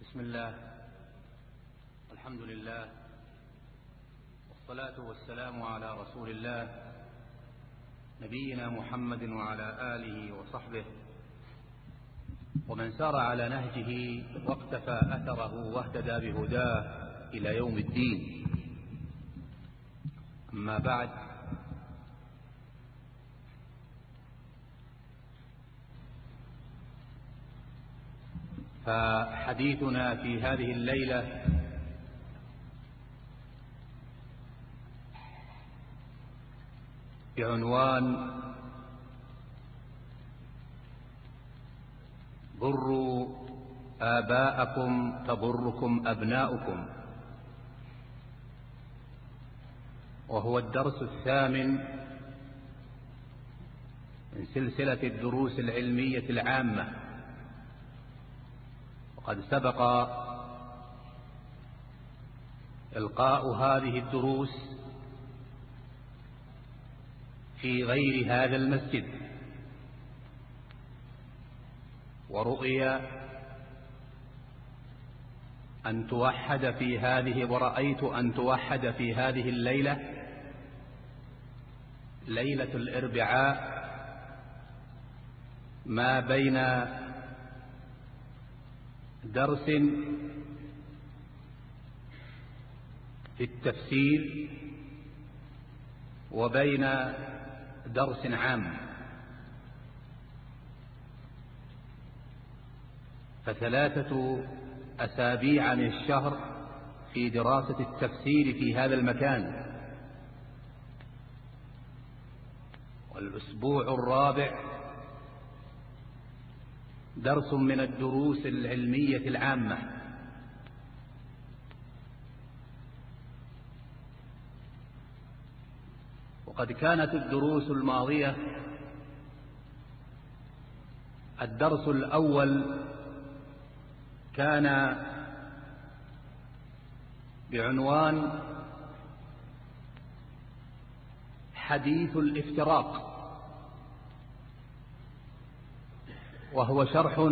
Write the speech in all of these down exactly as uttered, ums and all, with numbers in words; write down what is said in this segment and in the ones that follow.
بسم الله، الحمد لله، والصلاة والسلام على رسول الله نبينا محمد وعلى آله وصحبه ومن سار على نهجه واقتفى أثره واهتدى بهداه إلى يوم الدين. أما بعد، فحديثنا في هذه الليلة بعنوان بروا آباءكم تبركم أبناؤكم، وهو الدرس الثامن من سلسلة الدروس العلمية العامة. وقد سبق إلقاء هذه الدروس في غير هذا المسجد، ورؤي أن توحد في هذه ورأيت أن توحد في هذه الليلة، ليلة الأربعاء، ما بين درس في التفسير وبين درس عام، فثلاثة أسابيع من الشهر في دراسة التفسير في هذا المكان، والأسبوع الرابع درس من الدروس العلمية العامة. وقد كانت الدروس الماضية الدرس الأول كان بعنوان حديث الافتراق، وهو شرح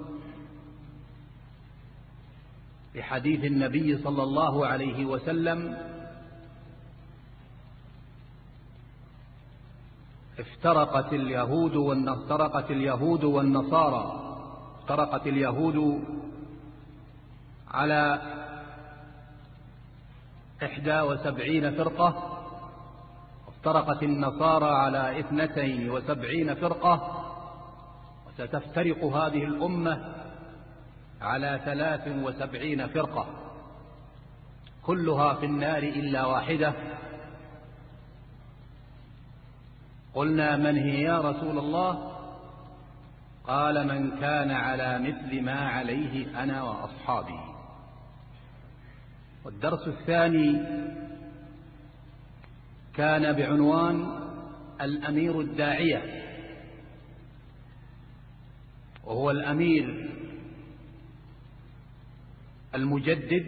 لحديث النبي صلى الله عليه وسلم: افترقت اليهود وافترقت اليهود والنصارى افترقت اليهود على إحدى وسبعين فرقة، وافترقت النصارى على اثنتين وسبعين فرقة، وستفترق هذه الأمة على ثلاث وسبعين فرقة، كلها في النار إلا واحدة. قلنا: من هي يا رسول الله؟ قال: من كان على مثل ما عليه أنا وأصحابي. والدرس الثاني كان بعنوان الأمير الداعية، وهو الأمير المجدد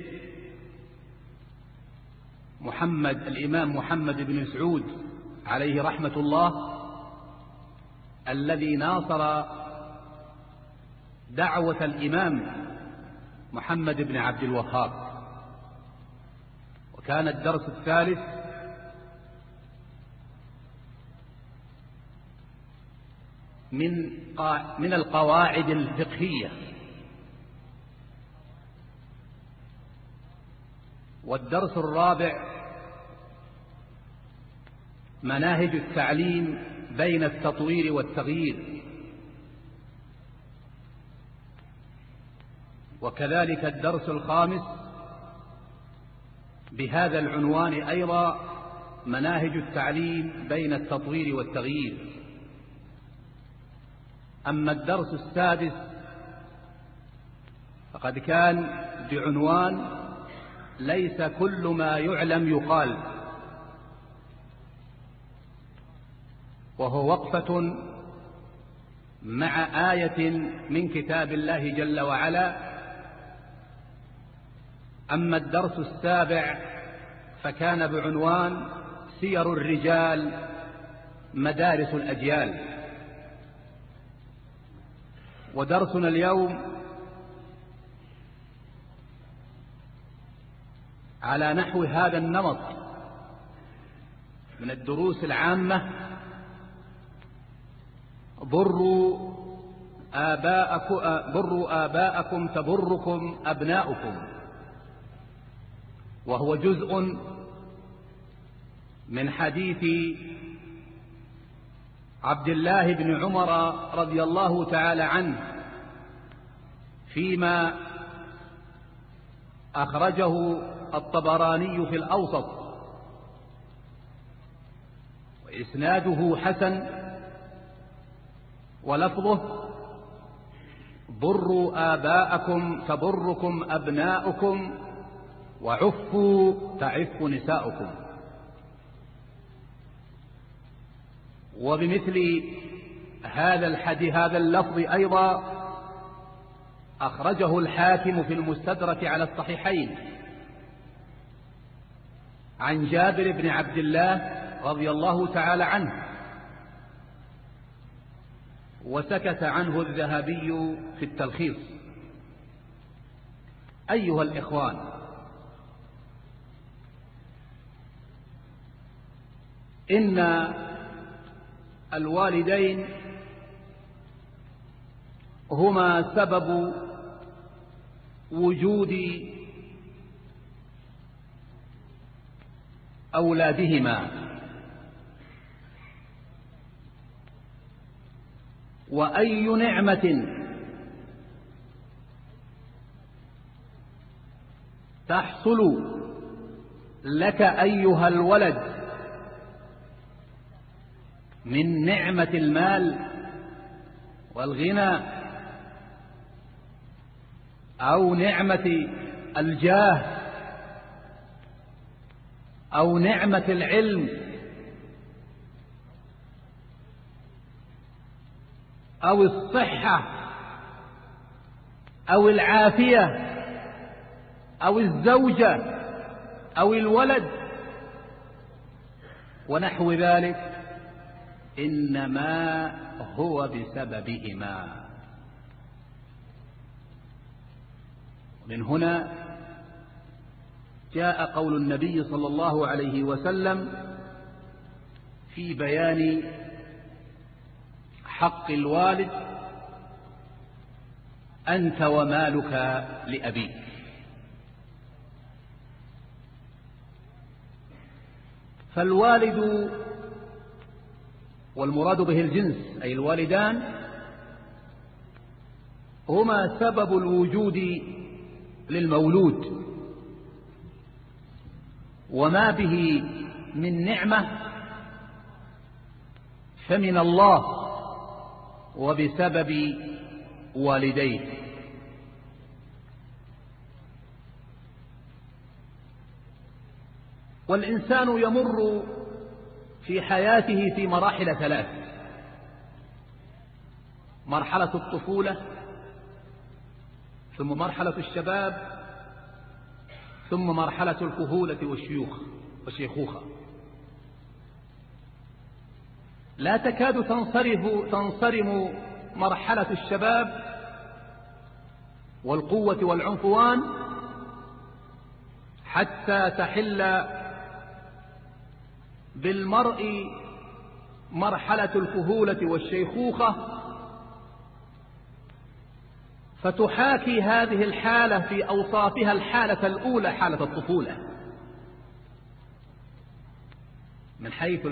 محمد الإمام محمد بن سعود عليه رحمة الله، الذي ناصر دعوة الإمام محمد بن عبد الوهاب. وكان الدرس الثالث من من القواعد الفقهية. والدرس الرابع مناهج التعليم بين التطوير والتغيير. وكذلك الدرس الخامس بهذا العنوان أيضا: مناهج التعليم بين التطوير والتغيير. أما الدرس السادس فقد كان بعنوان ليس كل ما يعلم يقال، وهو وقفة مع آية من كتاب الله جل وعلا. أما الدرس السابع فكان بعنوان سير الرجال مدارس الأجيال. ودرسنا اليوم على نحو هذا النمط من الدروس العامة: بروا آباءكم, بروا آباءكم تبركم أبناؤكم، وهو جزء من حديث عبد الله بن عمر رضي الله تعالى عنه فيما أخرجه الطبراني في الأوسط، وإسناده حسن، ولفظه: بروا آباءكم تبركم أبناؤكم، وعفوا تعف نساؤكم. وبمثل هذا الحديث هذا اللفظ أيضا أخرجه الحاكم في المستدرك على الصحيحين عن جابر بن عبد الله رضي الله تعالى عنه، وسكت عنه الذهبي في التلخيص. أيها الإخوان، إن الوالدين هما سبب وجود أولادهما، وأي نعمة تحصل لك أيها الولد من نعمة المال والغنى أو نعمة الجاه أو نعمة العلم أو الصحة أو العافية أو الزوجة أو الولد ونحو ذلك، إنما هو بسببهما. من هنا جاء قول النبي صلى الله عليه وسلم في بيان حق الوالد: أنت ومالك لأبيك. فالوالد، والمراد به الجنس أي الوالدان، هما سبب الوجود للمولود، وما به من نعمة فمن الله وبسبب والديه. والإنسان يمر في حياته في مراحل ثلاث: مرحلة الطفولة، ثم مرحلة الشباب، ثم مرحلة الكهولة والشيوخ والشيخوخة. لا تكاد تنصرف تنصرم مرحلة الشباب والقوة والعنفوان حتى تحل بالمرء مرحلة الكهولة والشيخوخة، فتحاكي هذه الحالة في أوصافها الحالة الأولى، حالة الطفولة، من حيث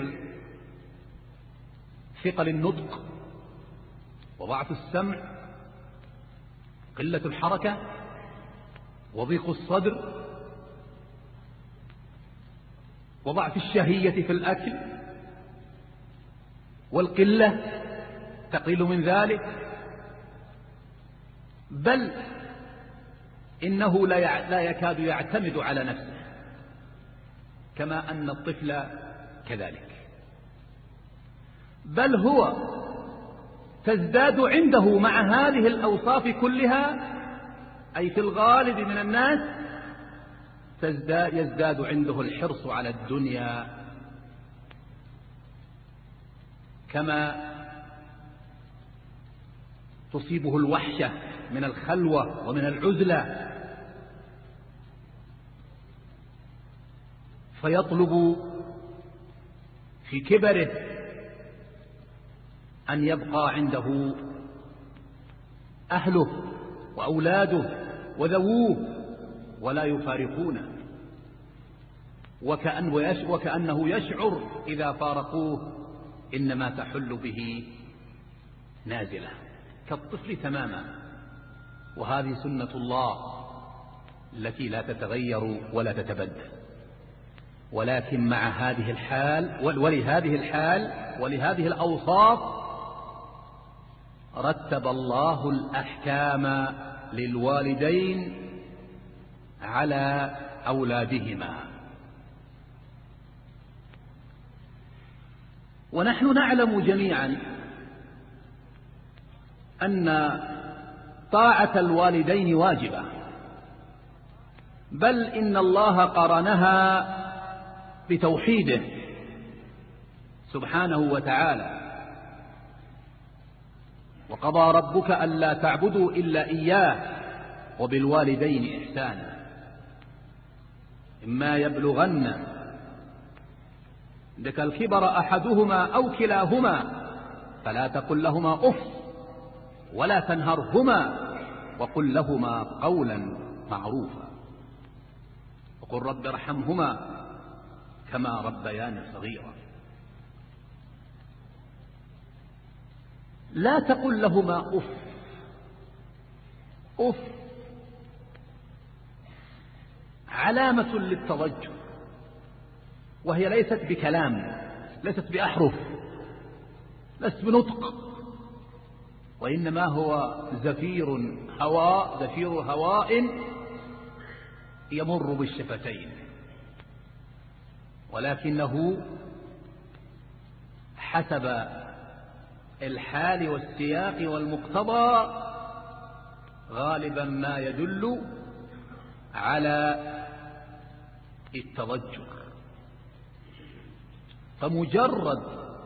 ثقل النطق وضعف السمع، قلة الحركة، وضيق الصدر، وضعف الشهية في الأكل، والقلة تقل من ذلك، بل إنه لا يكاد يعتمد على نفسه، كما أن الطفل كذلك، بل هو تزداد عنده مع هذه الأوصاف كلها، أي في الغالب من الناس تزداد يزداد عنده الحرص على الدنيا، كما تصيبه الوحشة من الخلوة ومن العزلة، فيطلب في كبره أن يبقى عنده أهله وأولاده وذووه ولا يفارقونه، وكأنه يشعر إذا فارقوه إنما تحل به نازلة كالطفل تماما. وهذه سنة الله التي لا تتغير ولا تتبدل. ولكن مع هذه الحال ولهذه الحال ولهذه الأوصاف رتب الله الأحكام للوالدين على أولادهما. ونحن نعلم جميعا أن طاعة الوالدين واجبة، بل إن الله قرنها بتوحيده سبحانه وتعالى: وقضى ربك ألا تعبدوا إلا إياه وبالوالدين إحسانا إما يبلغن عندك الكبر أحدهما أو كلاهما فلا تقل لهما أف ولا تنهرهما وقل لهما قولا معروفا وقل رب ارحمهما كما ربياني صغيرا. لا تقل لهما أف. أف علامة للتضجر، وهي ليست بكلام، ليست بأحرف، ليست بنطق، وإنما هو زفير هواء زفير هواء يمر بالشفتين، ولكنه حسب الحال والسياق والمقتضى غالبا ما يدل على التضجر. فمجرد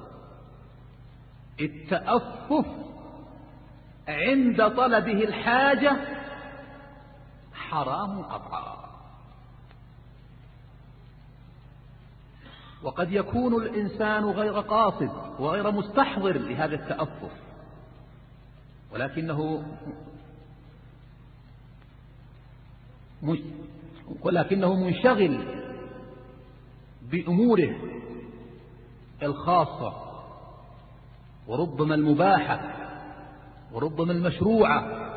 التأفف عند طلبه الحاجة حرام قطعا. وقد يكون الإنسان غير قاصد وغير مستحضر لهذا التأفف، ولكنه ولكنه منشغل بأموره الخاصة وربما المباحة وربما المشروعة.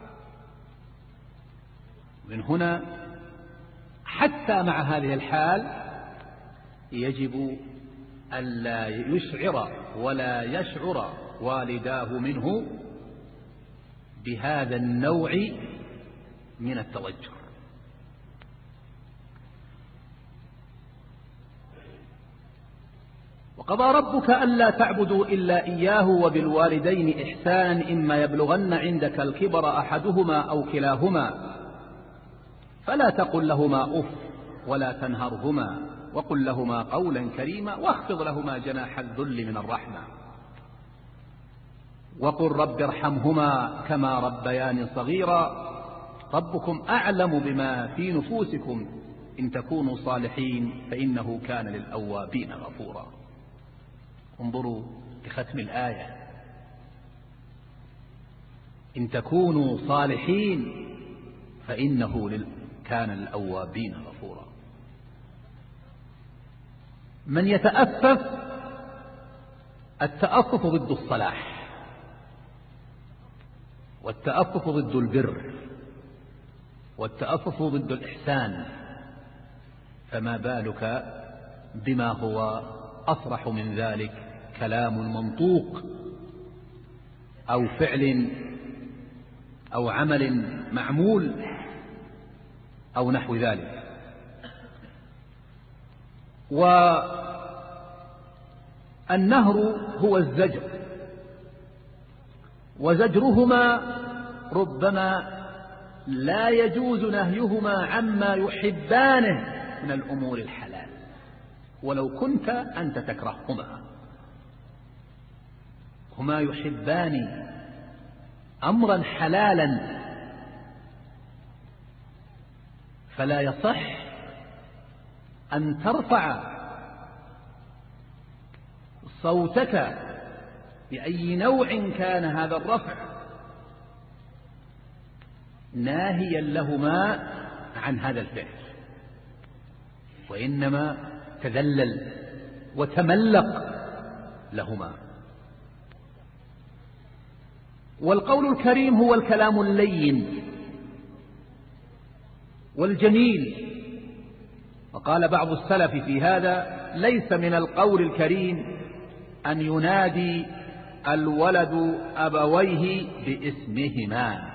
من هنا حتى مع هذه الحال يجب ألا يشعر ولا يشعر والداه منه بهذا النوع من التضجر. وقضى ربك ألا تعبدوا إلا إياه وبالوالدين إحسانا إما يبلغن عندك الكبر أحدهما أو كلاهما فلا تقل لهما أف ولا تنهرهما وقل لهما قولا كريما واخفض لهما جناح الذل من الرحمة وقل رب ارحمهما كما ربياني صغيرا ربكم أعلم بما في نفوسكم إن تكونوا صالحين فإنه كان للأوابين غفورا. انظروا لختم الآية: إن تكونوا صالحين فإنه كان للأوابين غفورا. من يتأفف، التأفف ضد الصلاح والتأفف ضد البر والتأفف ضد الإحسان، فما بالك بما هو أصرح من ذلك: كلام منطوق أو فعل أو عمل معمول أو نحو ذلك. والنهر هو الزجر، وزجرهما ربما لا يجوز نهيهما عما يحبانه من الأمور الحلال ولو كنت أنت تكرههما. هما يحبان أمرا حلالا، فلا يصح أن ترفع صوتك بأي نوع كان هذا الرفع ناهيا لهما عن هذا الفعل، وإنما تذلل وتملق لهما. والقول الكريم هو الكلام اللين والجميل. وقال بعض السلف في هذا: ليس من القول الكريم أن ينادي الولد أبويه باسمهما.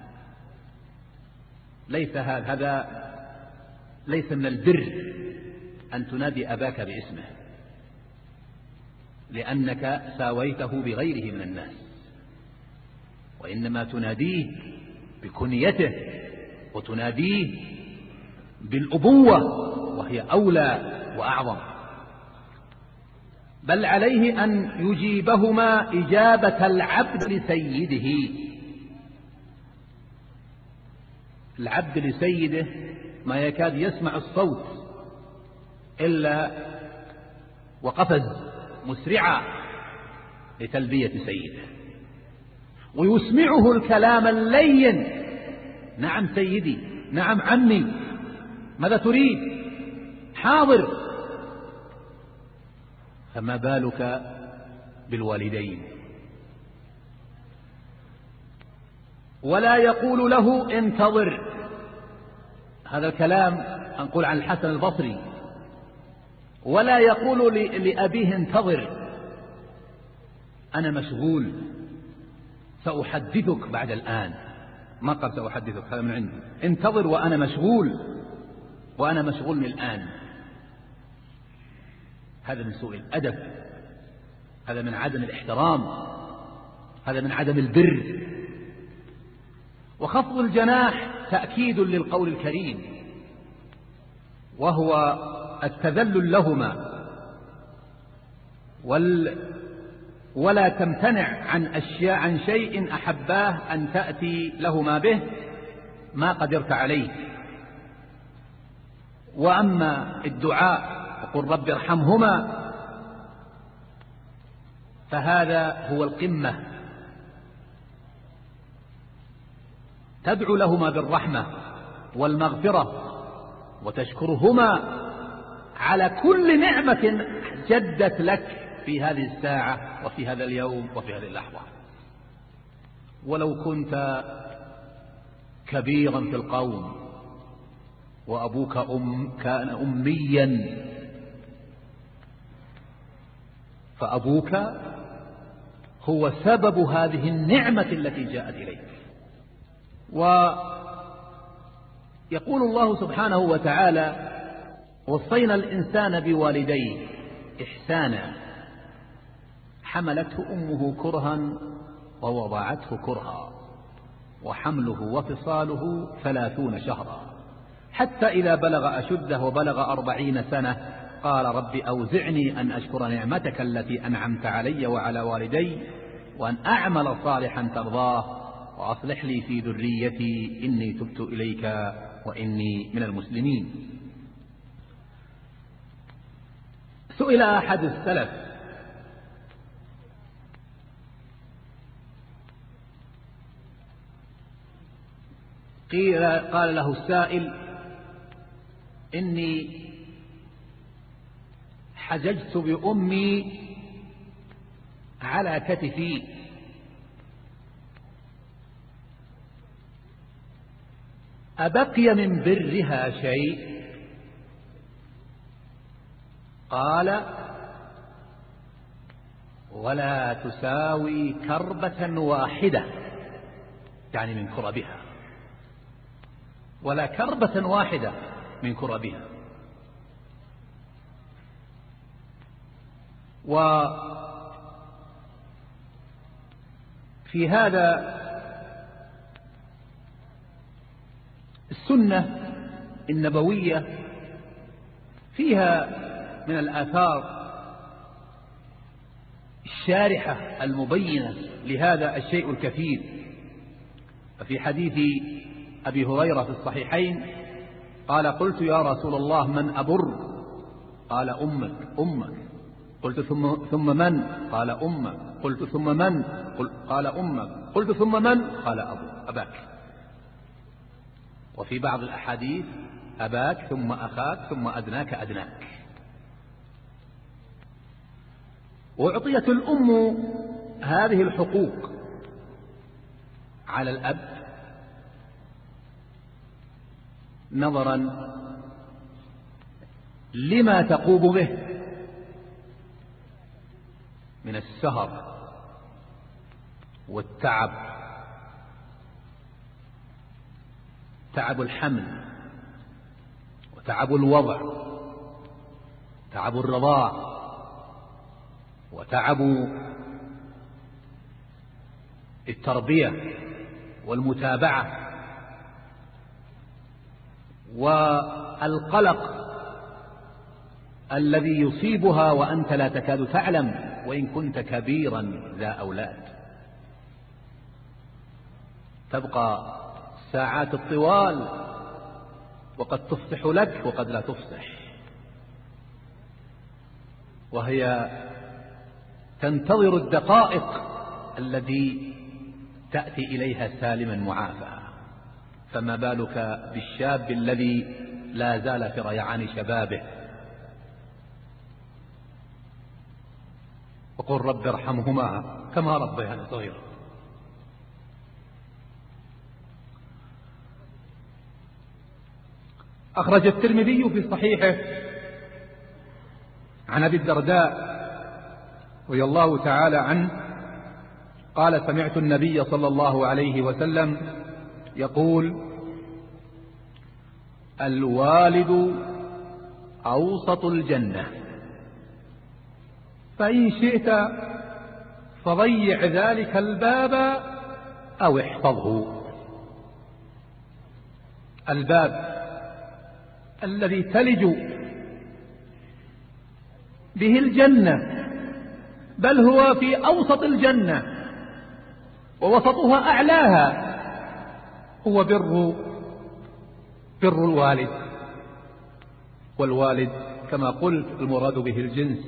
ليس هذا ليس من البر أن تنادي أباك باسمه، لأنك ساويته بغيره من الناس، وإنما تناديه بكنيته وتناديه بالأبوة، وهي أولى وأعظم. بل عليه أن يجيبهما إجابة العبد لسيده. العبد لسيده ما يكاد يسمع الصوت إلا وقفز مسرعا لتلبية سيده، ويسمعه الكلام اللين: نعم سيدي، نعم عمي، ماذا تريد؟ حاضر. فما بالك بالوالدين؟ ولا يقول له انتظر. هذا الكلام أنقول عن الحسن البصري. ولا يقول لأبيه انتظر، أنا مشغول، سأحدثك بعد الآن. ما قال سأحدثك، هذا من عندي. انتظر وأنا مشغول، وأنا مشغول من الآن. هذا من سوء الأدب، هذا من عدم الاحترام، هذا من عدم البر. وخفض الجناح تأكيد للقول الكريم، وهو التذلل لهما، وال ولا تمتنع عن أشياء عن شيء أحباه أن تأتي لهما به ما قدرت عليه. وأما الدعاء وقل رب ارحمهما فهذا هو القمة. تدعو لهما بالرحمة والمغفرة وتشكرهما على كل نعمة جدت لك في هذه الساعة وفي هذا اليوم وفي هذه اللحظة. ولو كنت كبيرا في القوم وأبوك أم كان أميا فأبوك هو سبب هذه النعمة التي جاءت إليك. ويقول الله سبحانه وتعالى: وصينا الإنسان بوالديه إحسانا حملته أمه كرها ووضعته كرها وحمله وفصاله ثلاثون شهرا حتى إذا بلغ أشده وبلغ أربعين سنة قال رب أوزعني أن أشكر نعمتك التي أنعمت علي وعلى والدي وأن أعمل صالحا ترضاه وأصلح لي في ذريتي إني تبت إليك وإني من المسلمين. سئل أحد السلف قيل قال له السائل: إني حججت بأمي على كتفي أبقي من برها شيء؟ قال: ولا تساوي كربة واحدة، يعني من كربها، ولا كربة واحدة من كربها. وفي هذا السنة النبوية فيها من الآثار الشارحة المبينة لهذا الشيء الكثير. ففي حديث أبي هريرة في الصحيحين قال: قلت يا رسول الله من أبر؟ قال أمك أمك. قلت ثم ثم من؟ قال أمك. قلت ثم من؟ قال أمك. قلت ثم من؟ قال أبو أباك. وفي بعض الأحاديث أباك ثم أخاك ثم أدناك أدناك. وأعطيت الأم هذه الحقوق على الأب نظرا لما تقوم به من السهر والتعب، تعب الحمل وتعب الوضع، تعب الرضاع، وتعب التربية والمتابعة، والقلق الذي يصيبها وأنت لا تكاد تعلم وإن كنت كبيرا ذا أولاد. تبقى الساعات الطوال وقد تفصح لك وقد لا تفصح، وهي تنتظر الدقائق التي تأتي إليها سالما معافى. فما بالك بالشاب الذي لا زال في ريعان شبابه؟ وقل رب ارحمهما كما ربياني صغيرا. أخرج الترمذي في صحيحه عن أبي الدرداء رضي الله تعالى عنه قال: سمعت النبي صلى الله عليه وسلم يقول: الوالد أوسط الجنة، فإن شئت فضيع ذلك الباب أو احفظه. الباب الذي تلج به الجنة، بل هو في أوسط الجنة ووسطها أعلاها، هو بر بر الوالد. والوالد كما قلت المراد به الجنس،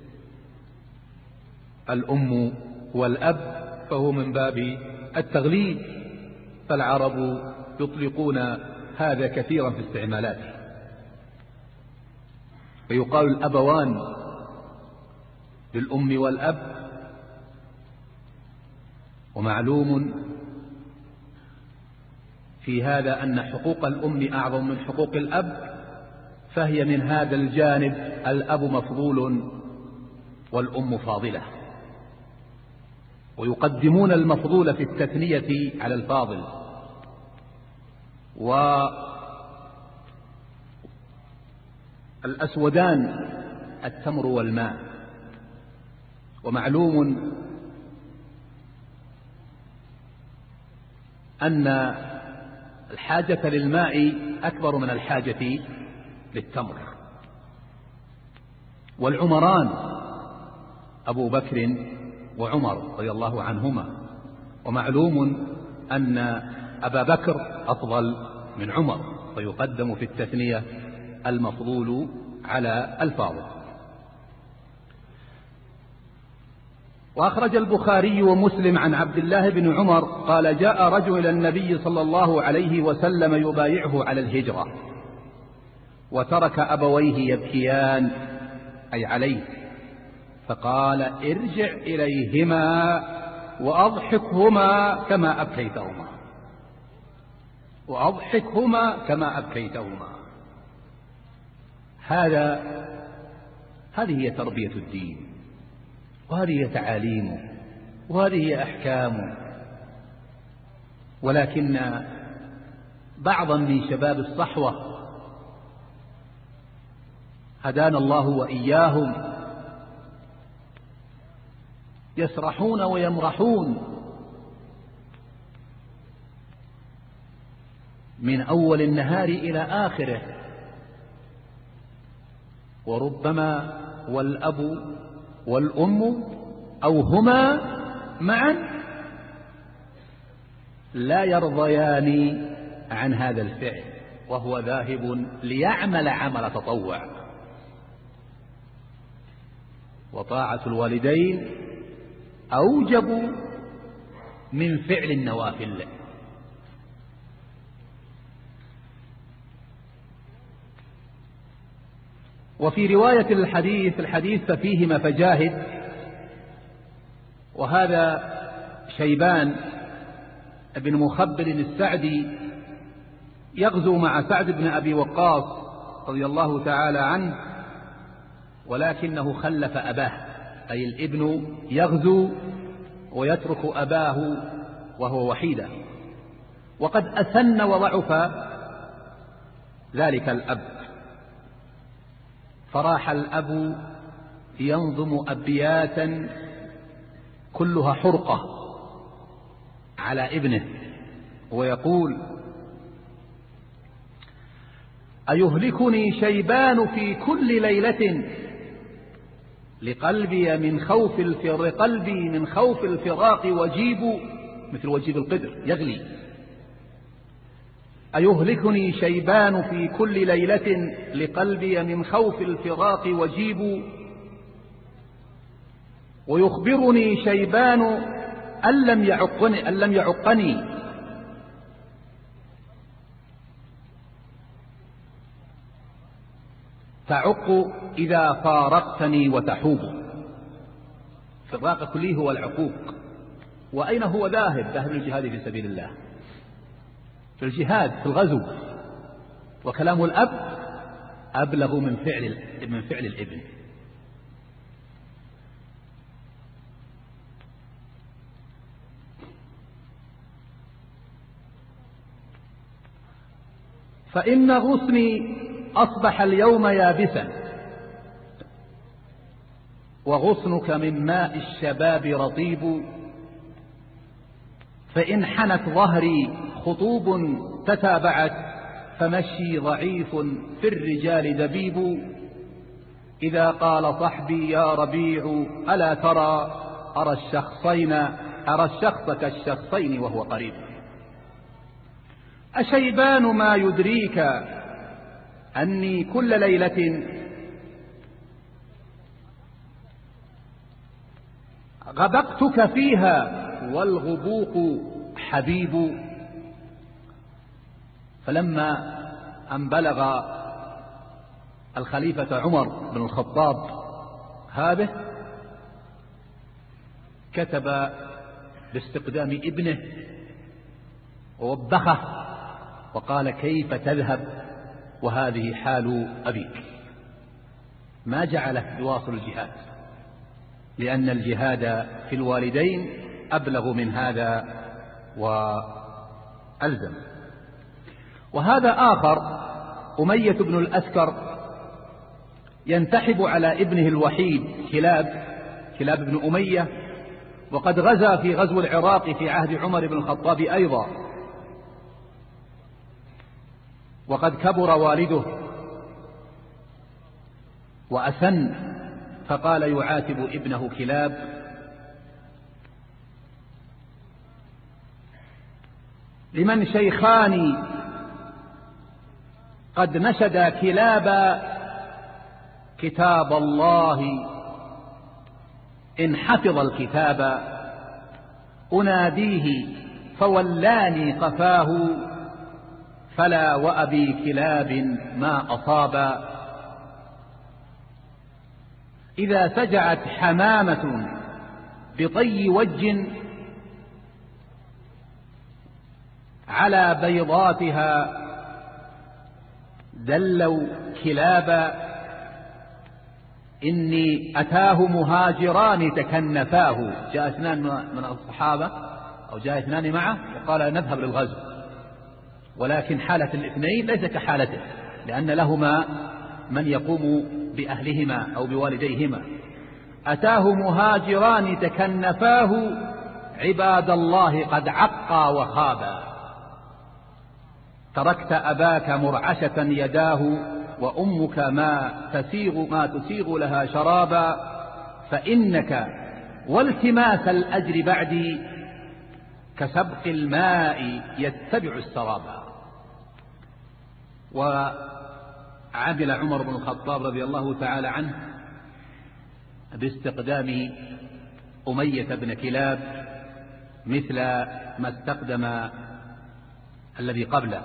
الأم والأب فهو من باب التغليب، فالعرب يطلقون هذا كثيرا في استعمالاته، فيقال الأبوان للأم والأب. ومعلوم في هذا أن حقوق الأم أعظم من حقوق الأب، فهي من هذا الجانب الأب مفضول والأم فاضلة، ويقدمون المفضول في التثنية على الفاضل. والأسودان التمر والماء. ومعلوم أن الحاجة للماء أكبر من الحاجة للتمر. والعمران أبو بكر وعمر رضي الله عنهما، ومعلوم أن أبا بكر أفضل من عمر، فيقدم في التثنية المفضول على الفاضل. وأخرج البخاري ومسلم عن عبد الله بن عمر قال: جاء رجل إلى النبي صلى الله عليه وسلم يبايعه على الهجرة، وترك أبويه يبكيان أي عليه، فقال: ارجع إليهما وأضحكهما كما أبكيتهما وأضحكهما كما أبكيتهما. هذا هذه هي تربية الدين، وهذه هي تعاليمه، وهذه هي أحكامه. ولكن بعضا من شباب الصحوة هدانا الله وإياهم يسرحون ويمرحون من أول النهار إلى آخره، وربما والأب والأم أو هما معا لا يرضيان عن هذا الفعل، وهو ذاهب ليعمل عمل تطوع، وطاعة الوالدين أوجب من فعل النوافل. وفي رواية الحديث الحديث ففيهما فجاهد، وهذا شيبان بن مخبل السعدي يغزو مع سعد بن أبي وقاص رضي الله تعالى عنه، ولكنه خلف أباه، أي الابن يغزو ويترك أباه وهو وحيدا، وقد أسن وضعف ذلك الأب، فراح الأب ينظم أبياتا كلها حرقة على ابنه ويقول: أيهلكني شيبان في كل ليلة لقلبي من خوف الفر قلبي من خوف الفراق وجيب، مثل وجيب القدر يغلي. أيهلكني شيبان في كل ليلة لقلبي من خوف الفراق وجيب، ويخبرني شيبان أن لم يعقني, أن لم يعقني تعق إذا فارقتني وتحوب. فراق كله هو العقوق. وأين هو ذاهب؟ ذاهب للجهاد في سبيل الله، في الجهاد في الغزو، وكلام الأب أبلغ من فعل من فعل الابن. فإن غصني أصبح اليوم يابسا، وغصنك من ماء الشباب رطيب، فإن حنت ظهري خطوب تتابعت، فمشي ضعيف في الرجال دبيب. إذا قال صحبي يا ربيع ألا ترى أرى الشخصين أرى الشخص كالشخصين وهو قريب. أشيبان ما يدريك أني كل ليلة غبقتك فيها والغبوق حبيب. فلما أن بلغ الخليفة عمر بن الخطاب هذا، كتب باستقدام ابنه ووبخه وقال: كيف تذهب وهذه حال أبيك؟ ما جعله يواصل الجهاد، لأن الجهاد في الوالدين أبلغ من هذا وألزم. وهذا آخر، أمية بن الأسكر، ينتحب على ابنه الوحيد كلاب كلاب بن أمية، وقد غزا في غزو العراق في عهد عمر بن الخطاب أيضا، وقد كبر والده وأسن، فقال يعاتب ابنه كلاب: لمن شيخان قد نشدا كلابا كتاب الله إن حفظ الكتاب، أناديه فولاني قفاه، فلا وأبي كلاب ما أصاب. إذا سجعت حمامة بطي وج على بيضاتها دلوا كلابا، إني أتاه مهاجران تكنفاه. جاء اثنان من الصحابة أو جاء اثنان معه وقال نذهب للغزو، ولكن حالة الاثنين ليس كحالته، لأن لهما من يقوم بأهلهما أو بوالديهما. أتاه مهاجران تكنفاه، عباد الله قد عقا وخابا. تركت أباك مرعشة يداه، وأمك ما تسيغ, ما تسيغ لها شرابا، فإنك والتماس الأجر بعدي كسبق الماء يتبع السرابا. وعمل عمر بن الخطاب رضي الله تعالى عنه باستقدام أمية بن كلاب مثل ما استقدم الذي قبله.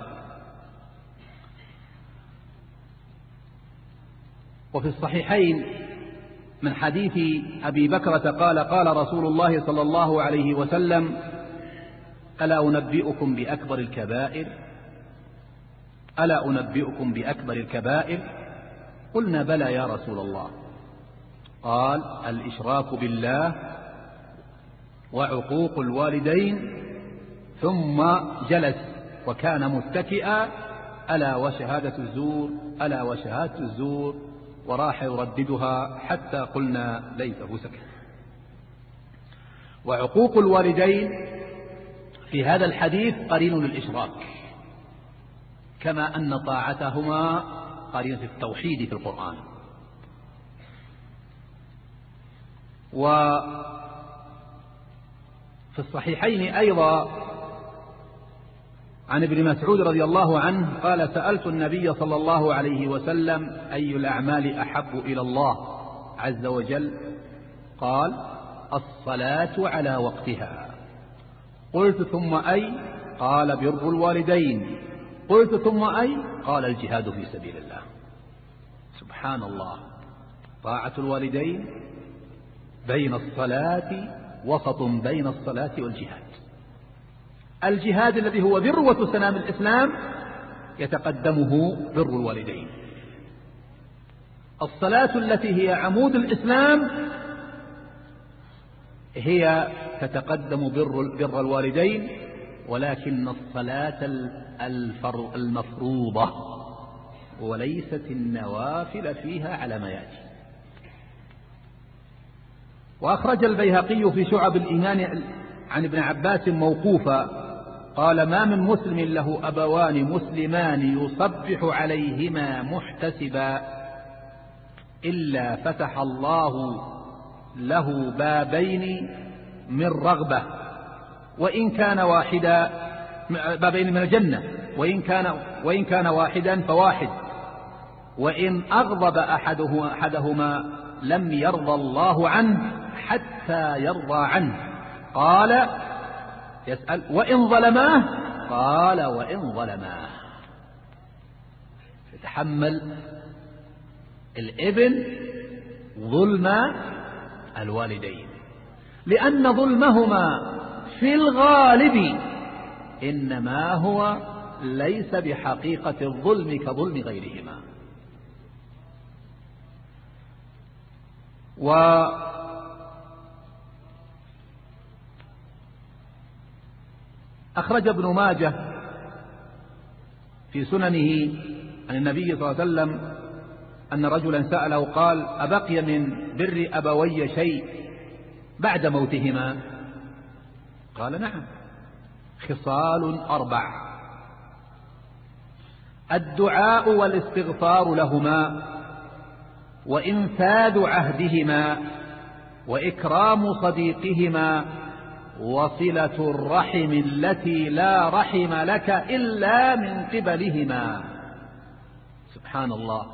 وفي الصحيحين من حديث أبي بكرة قال قال رسول الله صلى الله عليه وسلم: ألا أنبئكم بأكبر الكبائر ألا أنبئكم بأكبر الكبائر قلنا: بلى يا رسول الله. قال: الإشراك بالله وعقوق الوالدين، ثم جلس وكان متكئا: ألا وشهادة الزور ألا وشهادة الزور، وراح يرددها حتى قلنا ليته سكت. وعقوق الوالدين في هذا الحديث قرين للإشراك، كما أن طاعتهما قرينة التوحيد في القرآن. وفي الصحيحين أيضا عن ابن مسعود رضي الله عنه قال: سألت النبي صلى الله عليه وسلم: أي الأعمال أحب إلى الله عز وجل؟ قال: الصلاة على وقتها. قلت: ثم أي؟ قال: بر الوالدين. قلت: ثم أي؟ قال: الجهاد في سبيل الله. سبحان الله، طاعة الوالدين بين الصلاة، وسط بين الصلاة والجهاد. الجهاد الذي هو ذروة سنام الإسلام يتقدمه بر الوالدين. الصلاة التي هي عمود الإسلام هي تتقدم بر, بر الوالدين، ولكن الصلاة المفروضة وليست النوافل فيها على ما يأتي. وأخرج البيهقي في شعب الإيمان عن ابن عباس موقوفا قال: ما من مسلم له أبوان مسلمان يصبح عليهما محتسبا إلا فتح الله له بابين من رغبة، وإن كان واحدا بابين من الجنة، وإن كان, وإن كان واحدا فواحد، وإن أغضب أحده أحدهما لم يرضى الله عنه حتى يرضى عنه. قال: يسأل: وإن ظلماه؟ قال: وإن ظلماه. يتحمل الابن ظلم الوالدين، لأن ظلمهما في الغالب إنما هو ليس بحقيقة الظلم كظلم غيرهما. وأخرج ابن ماجه في سننه عن النبي صلى الله عليه وسلم أن رجلا سأله قال: أبقي من بر أبوي شيء بعد موتهما؟ قال: نعم، خصال أربع: الدعاء والاستغفار لهما، وإنفاذ عهدهما، وإكرام صديقهما، وصلة الرحم التي لا رحم لك إلا من قبلهما. سبحان الله،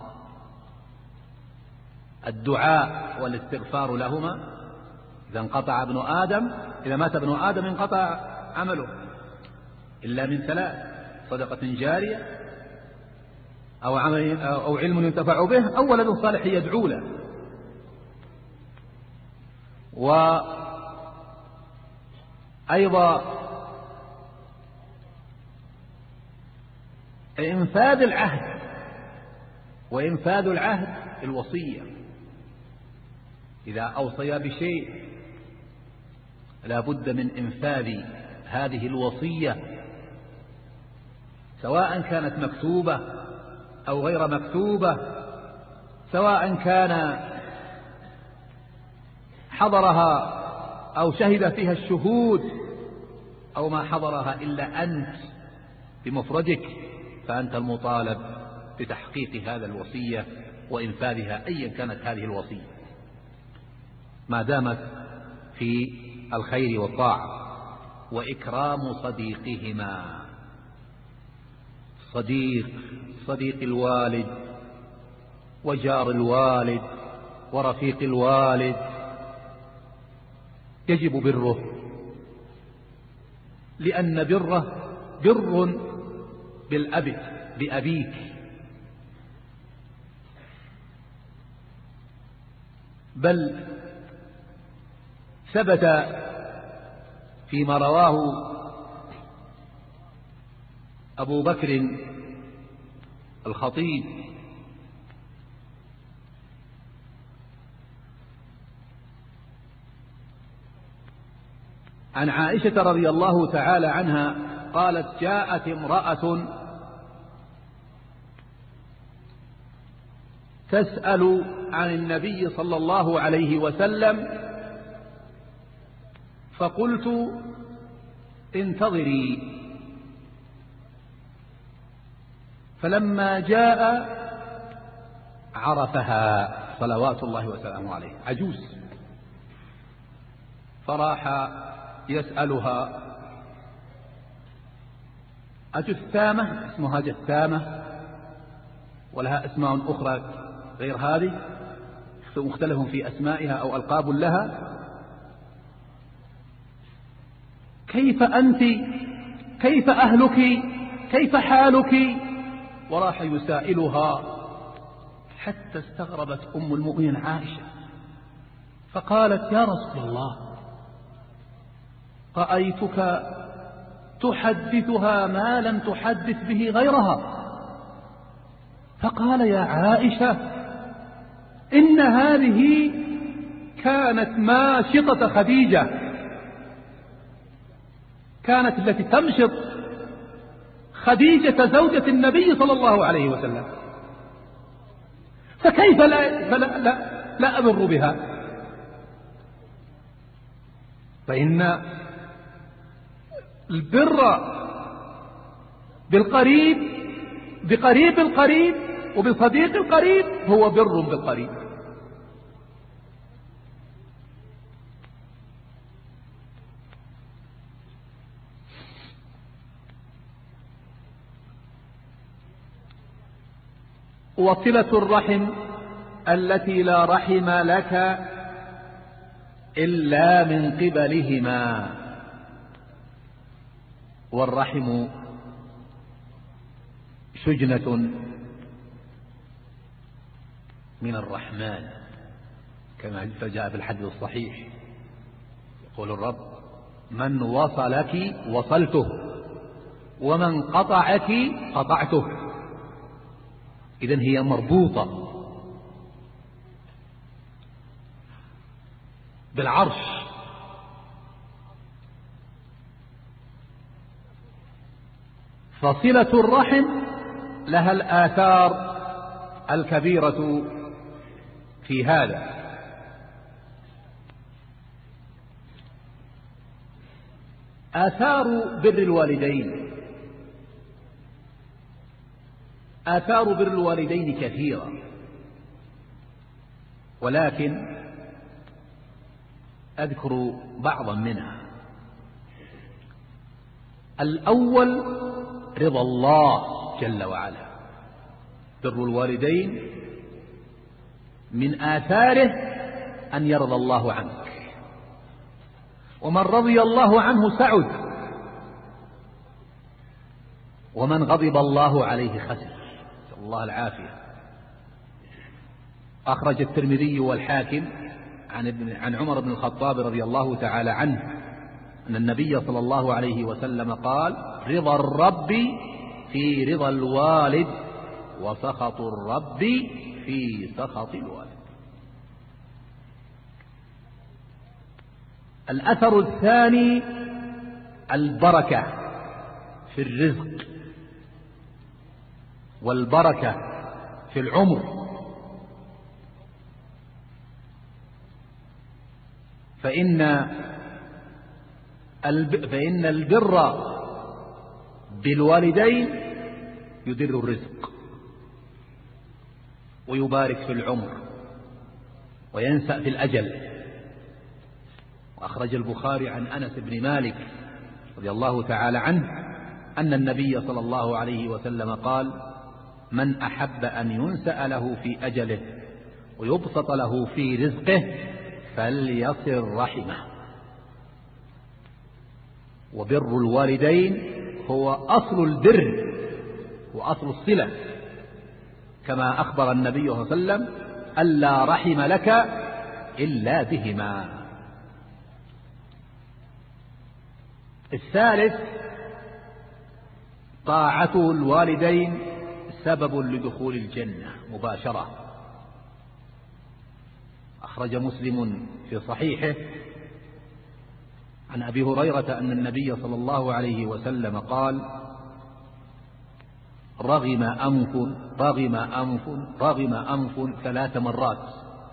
الدعاء والاستغفار لهما. إذا انقطع ابن آدم إذا مات ابن آدم انقطع عمله إلا من ثلاث: صدقة جارية، أو, عمل أو علم ينتفع به، أو ولد صالح يدعو له. وأيضا إنفاذ العهد، وإنفاذ العهد الوصية. إذا أوصي بشيء لا بد من إنفاذ هذه الوصية، سواء كانت مكتوبة أو غير مكتوبة، سواء كان حضرها أو شهد فيها الشهود أو ما حضرها إلا أنت بمفردك، فأنت المطالب بتحقيق هذا الوصية وإنفاذها أيا كانت هذه الوصية، ما دامت في الخير والطاعة. وإكرام صديقهما، صديق صديق الوالد وجار الوالد ورفيق الوالد يجب بره، لأن بره بر بالأب بأبيك، بل ثبت فيما رواه أبو بكر الخطيب عن عائشة رضي الله تعالى عنها قالت: جاءت امرأة تسأل عن النبي صلى الله عليه وسلم، فقلت: انتظري. فلما جاء عرفها صلوات الله وسلامه عليه، عجوز، فراح يسألها. أجثامة، اسمها جثامة، ولها أسماء أخرى غير هذه، مختلف في أسمائها أو ألقاب لها. كيف أنت؟ كيف أهلك؟ كيف حالك؟ وراح يسائلها حتى استغربت أم المؤمنين عائشة، فقالت: يا رسول الله، رأيتك تحدثها ما لم تحدث به غيرها. فقال: يا عائشة، إن هذه كانت ماشطة خديجة، كانت التي تمشط خديجة زوجة النبي صلى الله عليه وسلم، فكيف لا, فلا لا, لا أبر بها؟ فإن البر بالقريب بقريب القريب وبصديق القريب هو بر بالقريب. وصلة الرحم التي لا رحم لك إلا من قبلهما، والرحم شجنة من الرحمن كما جاء في الحديث الصحيح، يقول الرب: من وصلك وصلته، ومن قطعك قطعته. إذن هي مربوطة بالعرش. فصلة الرحم لها الآثار الكبيرة في هذا. آثار بر الوالدين آثار بر الوالدين كثيرة، ولكن أذكر بعضا منها. الأول رضا الله جل وعلا. بر الوالدين من آثاره أن يرضى الله عنك، ومن رضي الله عنه سعد، ومن غضب الله عليه خسر، نسأل الله العافية. أخرج الترمذي والحاكم عن ابن عن عمر بن الخطاب رضي الله تعالى عنه أن النبي صلى الله عليه وسلم قال: رضا الرب في رضا الوالد، وسخط الرب في سخط الوالد. الأثر الثاني البركة في الرزق، والبركة في العمر. فإن فإن البر بالوالدين يدر الرزق، ويبارك في العمر، وينسأ في الأجل. وأخرج البخاري عن أنس بن مالك رضي الله تعالى عنه أن النبي صلى الله عليه وسلم قال: من أحب أن ينسأ له في أجله ويبسط له في رزقه فليصل رحمه. وبر الوالدين هو أصل البر وأصل الصلة، كما أخبر النبي صلى الله عليه وسلم: ألا رحم لك إلا بهما. الثالث: طاعة الوالدين سبب لدخول الجنة مباشرة. أخرج مسلم في صحيحه عن أبي هريرة أن النبي صلى الله عليه وسلم قال: رغم أنف رغم أنف رغم أنف ثلاث مرات.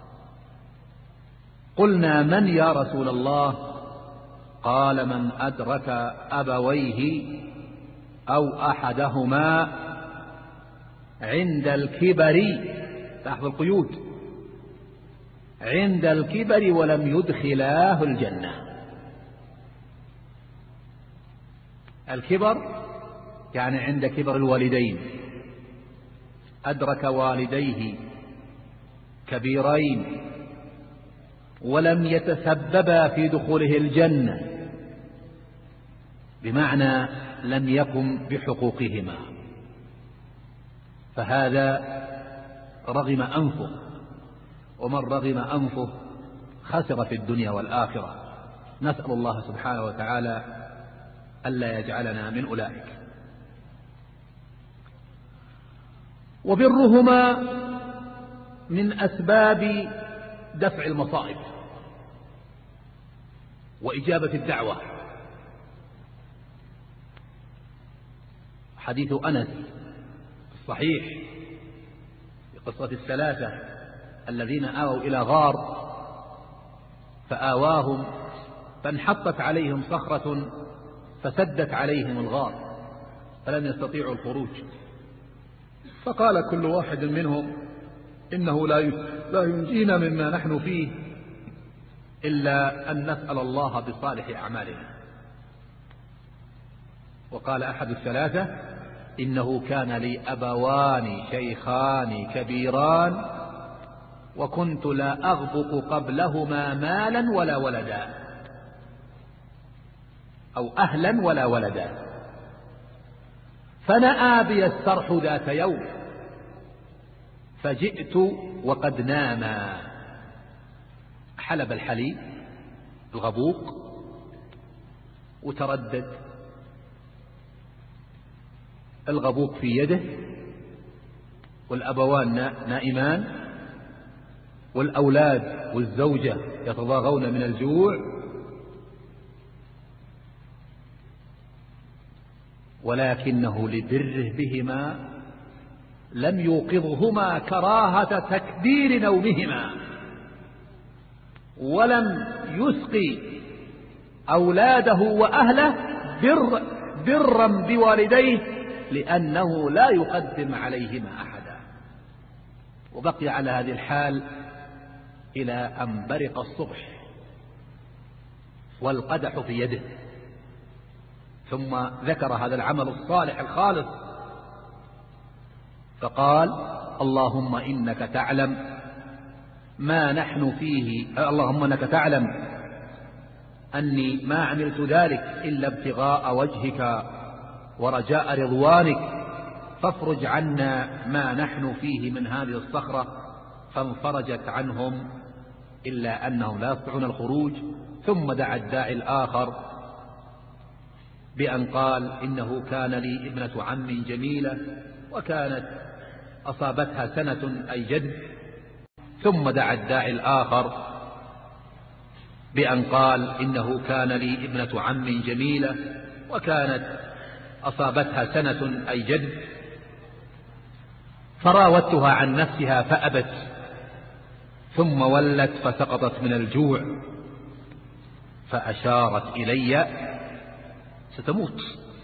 قلنا: من يا رسول الله؟ قال: من أدرك أبويه أو أحدهما عند الكبر، تحت القيود، عند الكبر ولم يدخلاه الجنة. الكبر يعني عند كبر الوالدين، أدرك والديه كبيرين ولم يتسببا في دخوله الجنة، بمعنى لم يقم بحقوقهما، فهذا رغم أنفه، ومن رغم أنفه خسر في الدنيا والآخرة. نسأل الله سبحانه وتعالى ألا يجعلنا من أولئك. وبرهما من أسباب دفع المصائب وإجابة الدعوة. حديث أنس الصحيح في قصة الثلاثة الذين آووا إلى غار فآواهم فانحطت عليهم صخرة فسدت عليهم الغار فلم يستطيعوا الخروج، فقال كل واحد منهم: إنه لا ينجينا مما نحن فيه إلا أن نسأل الله بصالح أعمالنا. وقال أحد الثلاثة: إنه كان لي أبوان شيخان كبيران وكنت لا أغبط قبلهما مالا ولا ولدا، أو أهلا ولا ولدا، فنأى بي السرح ذات يوم فجئت وقد ناما. حلب الحليب الغبوق وتردد الغبوق في يده، والأبوان نائمان، والأولاد والزوجة يتضاغون من الجوع، ولكنه لبره بهما لم يوقظهما كراهة تكدير نومهما، ولم يسقي أولاده وأهله بر برا بوالديه لأنه لا يقدم عليهما أحدا. وبقي على هذه الحال إلى أن برق الصبح والقدح في يده، ثم ذكر هذا العمل الصالح الخالص فقال: اللهم إنك تعلم ما نحن فيه، اللهم إنك تعلم أني ما عملت ذلك إلا ابتغاء وجهك ورجاء رضوانك، فافرج عنا ما نحن فيه من هذه الصخرة. فانفرجت عنهم إلا أنهم لا يستطيعون الخروج. ثم دعا الداعي الآخر بأن قال: إنه كان لي ابنة عم جميلة وكانت أصابتها سنة أي جد. ثم دعا الداعي الآخر بأن قال: إنه كان لي ابنة عم جميلة وكانت أصابتها سنة أي جد، فراودتها عن نفسها فأبت، ثم ولت فسقطت من الجوع، فأشارت إلي ستموت،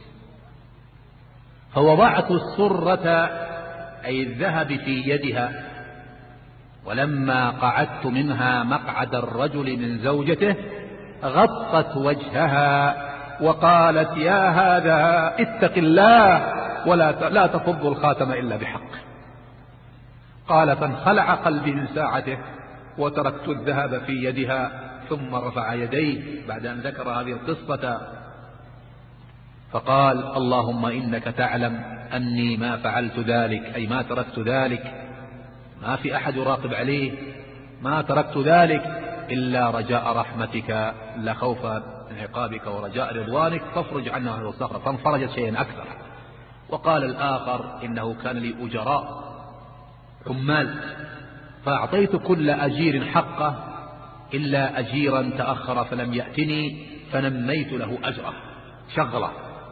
فوضعت السرة أي الذهب في يدها، ولما قعدت منها مقعد الرجل من زوجته غطت وجهها وقالت: يا هذا اتق الله ولا لا تفض الخاتم إلا بحق. قال فانخلع قلبي من ساعته وتركت الذهب في يدها. ثم رفع يديه بعد أن ذكر هذه القصة فقال اللهم إنك تعلم أني ما فعلت ذلك، أي ما تركت ذلك، ما في أحد يراقب عليه، ما تركت ذلك إلا رجاء رحمتك لا خوف من عقابك ورجاء رضوانك فافرج عنا هذه الصخرة. فانفرجت شيئا أكثر. وقال الآخر إنه كان لي أجراء عمال فأعطيت كل أجير حقه إلا أجيرا تأخر فلم يأتني فنميت له أجره شغله.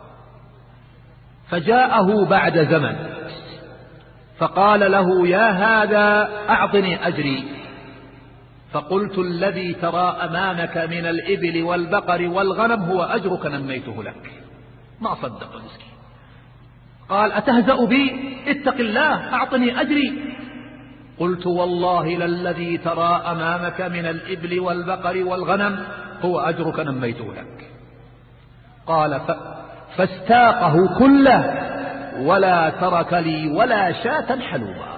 فجاءه بعد زمن فقال له يا هذا أعطني أجري. فقلت الذي ترى أمامك من الإبل والبقر والغنم هو أجرك نميته لك. ما صدق المسكين. قال أتهزأ بي؟ اتق الله أعطني أجري. قلت والله للذي ترى أمامك من الإبل والبقر والغنم هو أجرك نميته لك. قال ف... فاستاقه كله ولا ترك لي ولا شاة حلوبا.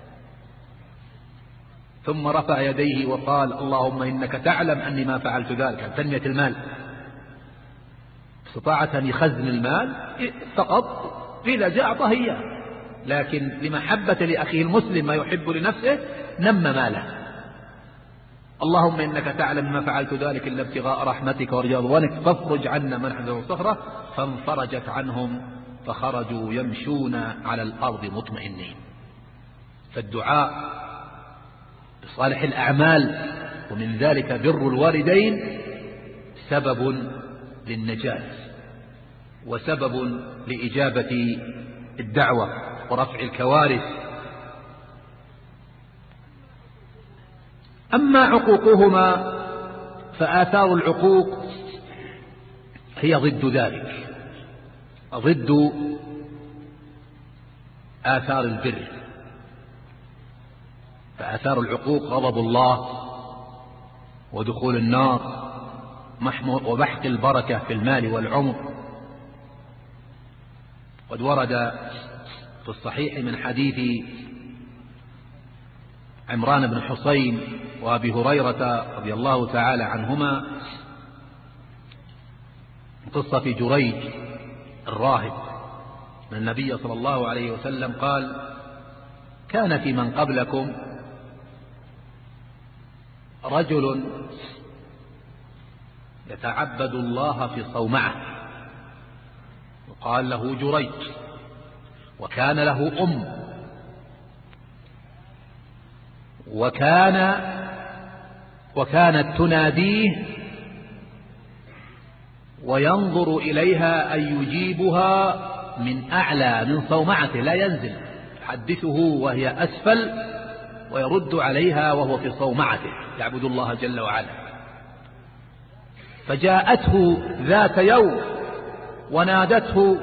ثم رفع يديه وقال اللهم إنك تعلم أني ما فعلت ذلك عن تنمية المال. استطاعة أن يخزن المال فقط إذا جاء أعطاه إياه، لكن لمحبة لأخيه المسلم ما يحب لنفسه نم ماله. اللهم إنك تعلم ما فعلت ذلك إلا ابتغاء رحمتك ورجاء رضوانك فافرج عنا من حزن الصخرة. فانفرجت عنهم فخرجوا يمشون على الأرض مطمئنين. فالدعاء بصالح الأعمال ومن ذلك بر الوالدين سبب للنجاة وسبب لإجابة الدعوة ورفع الكوارث. أما عقوقهما فآثار العقوق هي ضد ذلك، ضد آثار البر. فآثار العقوق غضب الله ودخول النار ومحق البركة في المال والعمر. قد ورد في الصحيح من حديث عمران بن حسين وأبي هريرة رضي الله تعالى عنهما قصة في جريج الراهب من النبي صلى الله عليه وسلم قال كان في من قبلكم رجل يتعبد الله في صومعة وقال له جريج، وكان له أم وكان وكانت تناديه وينظر إليها أن يجيبها من أعلى من صومعته، لا ينزل، يحدثه وهي أسفل ويرد عليها وهو في صومعته يعبد الله جل وعلا. فجاءته ذات يوم ونادته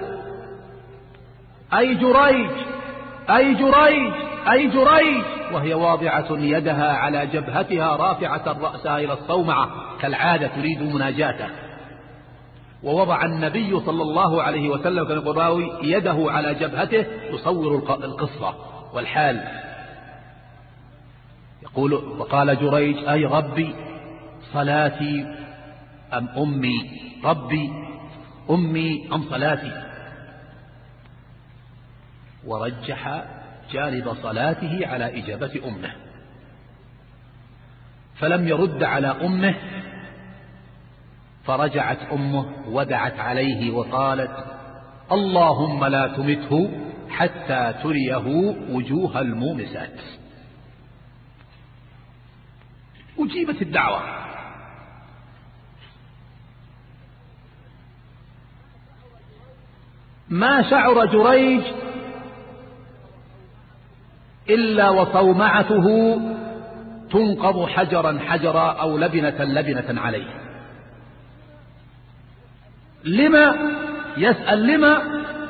أي جريج أي جريج أي جريج، وهي واضعة يدها على جبهتها رافعة رأسها إلى الصومعة كالعادة تريد مناجاته. ووضع النبي صلى الله عليه وسلم كان يقول يده على جبهته يصور القصة والحال. يقول وقال جريج أي ربي صلاتي أم أمي، ربي أمي أم صلاتي، ورجح جانب صلاته على إجابة أمه. فلم يرد على أمه فرجعت أمه ودعت عليه وقالت اللهم لا تمته حتى تريه وجوه المومسات. أجيبت الدعوة. ما شعر جريج إلا وصومعته تنقض حجرا حجرا أو لبنة لبنة عليه. لما؟ يسأل لما؟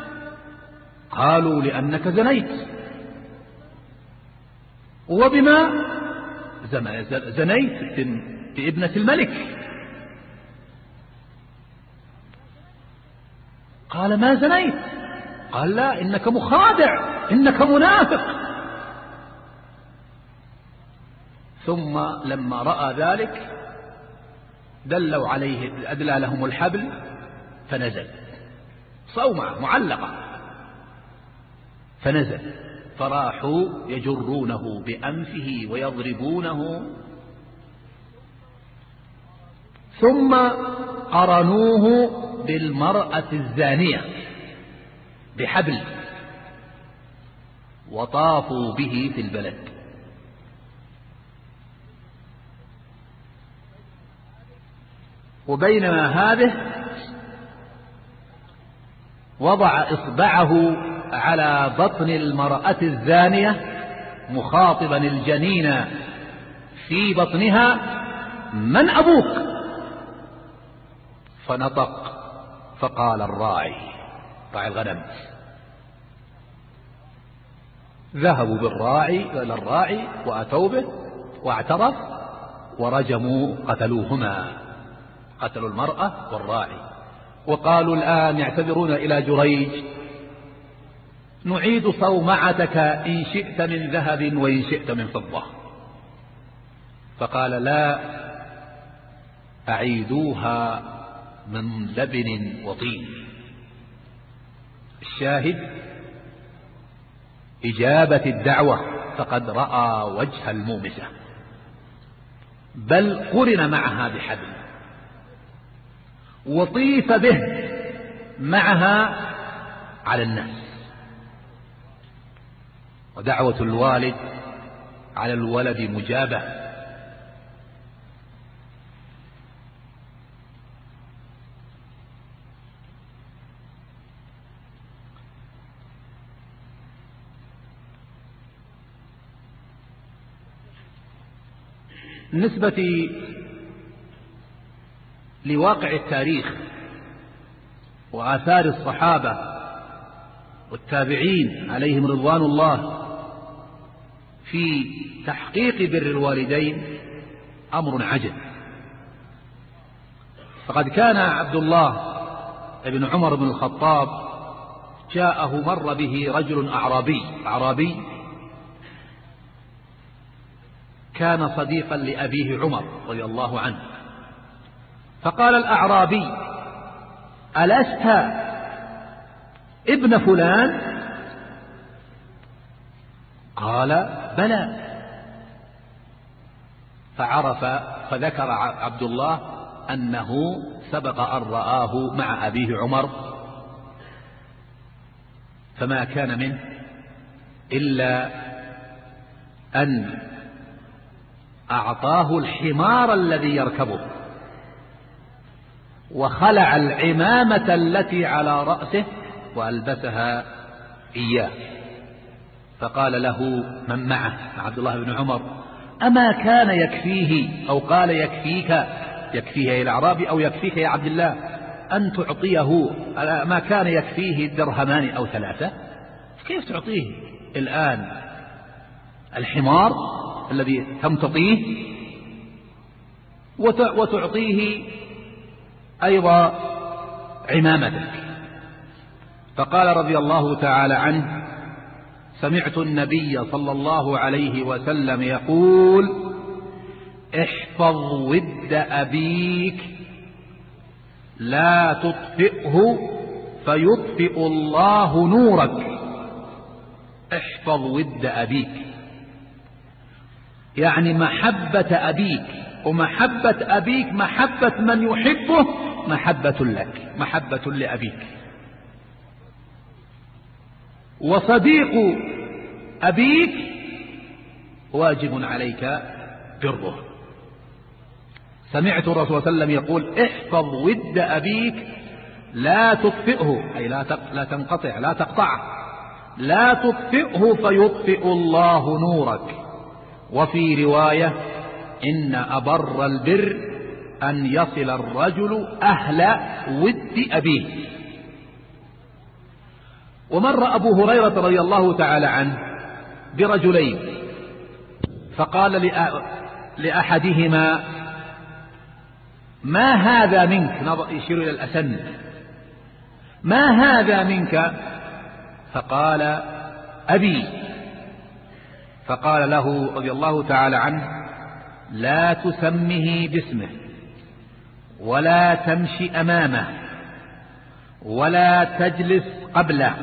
قالوا لأنك زنيت. وبما؟ زنيت بابنة الملك. قال ما زنيت. قال لا إنك مخادع إنك منافق. ثم لما رأى ذلك دلوا عليه، أدلى لهم الحبل فنزل، صومعة معلقة فنزل، فراحوا يجرونه بأنفه ويضربونه، ثم قرنوه بالمرأة الزانية بحبل وطافوا به في البلد. وبينما هذه وضع إصبعه على بطن المرأة الزانية مخاطبا الجنين في بطنها: من أبوك؟ فنطق فقال: الراعي، راعي الغنم. ذهبوا بالراعي إلى الراعي وأتوا به واعترف ورجموا قتلوهما، قتلوا المرأة والراعي. وقالوا الآن يعتذرون إلى جريج: نعيد صومعتك إن شئت من ذهب وإن شئت من فضة. فقال: لا، أعيدوها من لبن وطين. الشاهد إجابة الدعوة، فقد رأى وجه المومسة، بل قرن معها بحبل وطيف به معها على الناس. ودعوة الوالد على الولد مجابة. بالنسبة لواقع التاريخ وآثار الصحابة والتابعين عليهم رضوان الله في تحقيق بر الوالدين أمر عجب. فقد كان عبد الله بن عمر بن الخطاب جاءه مر به رجل أعرابي أعرابي كان صديقا لأبيه عمر رضي الله عنه. فقال الأعرابي: ألست ابن فلان؟ قال: بلى. فعرف فذكر عبد الله أنه سبق أن رآه مع أبيه عمر، فما كان منه إلا أن أعطاه الحمار الذي يركبه وخلع العمامة التي على رأسه وألبسها إياه. فقال له من معه عبد الله بن عمر: أما كان يكفيه، أو قال يكفيك، يكفيه يا الأعرابي أو يكفيك يا عبد الله، أن تعطيه، ما كان يكفيه درهمان أو ثلاثة؟ كيف تعطيه الآن الحمار الذي تمتطيه وتعطيه أيضا عمامتك؟ فقال رضي الله تعالى عنه: سمعت النبي صلى الله عليه وسلم يقول: احفظ ود أبيك لا تطفئه فيطفئ الله نورك. احفظ ود أبيك، يعني محبة أبيك، ومحبة أبيك محبة من يحبه محبة لك، محبة لأبيك. وصديق أبيك واجب عليك بره. سمعت الرسول صلى الله عليه وسلم يقول: احفظ ود أبيك لا تطفئه، أي لا لا تنقطع، لا تقطعه، لا تطفئه فيطفئ الله نورك. وفي رواية: إن أبر البر أن يصل الرجل أهل ود أبيه. ومر أبو هريرة رضي الله تعالى عنه برجلين، فقال لأحدهما: ما هذا منك؟ يشير إلى الأسن: ما هذا منك؟ فقال: أبي. فقال له رضي الله تعالى عنه: لا تسمه باسمه ولا تمشي أمامه ولا تجلس قبله،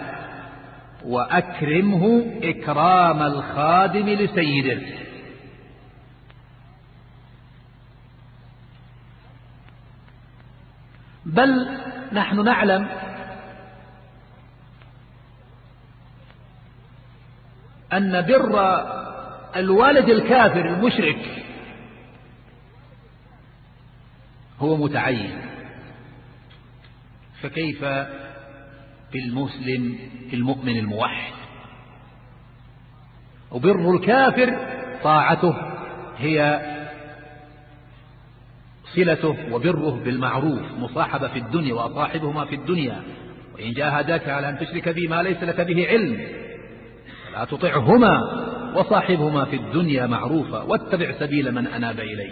وأكرمه إكرام الخادم لسيده. بل نحن نعلم أن بر الوالد الكافر المشرك هو متعين، فكيف بالمسلم المؤمن الموحد؟ وبر الكافر طاعته هي صلته وبره بالمعروف، مصاحبة في الدنيا وأصاحبهما في الدنيا، وإن جاهداك على أن تشرك بي ما ليس لك به علم فلا تطعهما وصاحبهما في الدنيا معروفا واتبع سبيل من أناب إلي.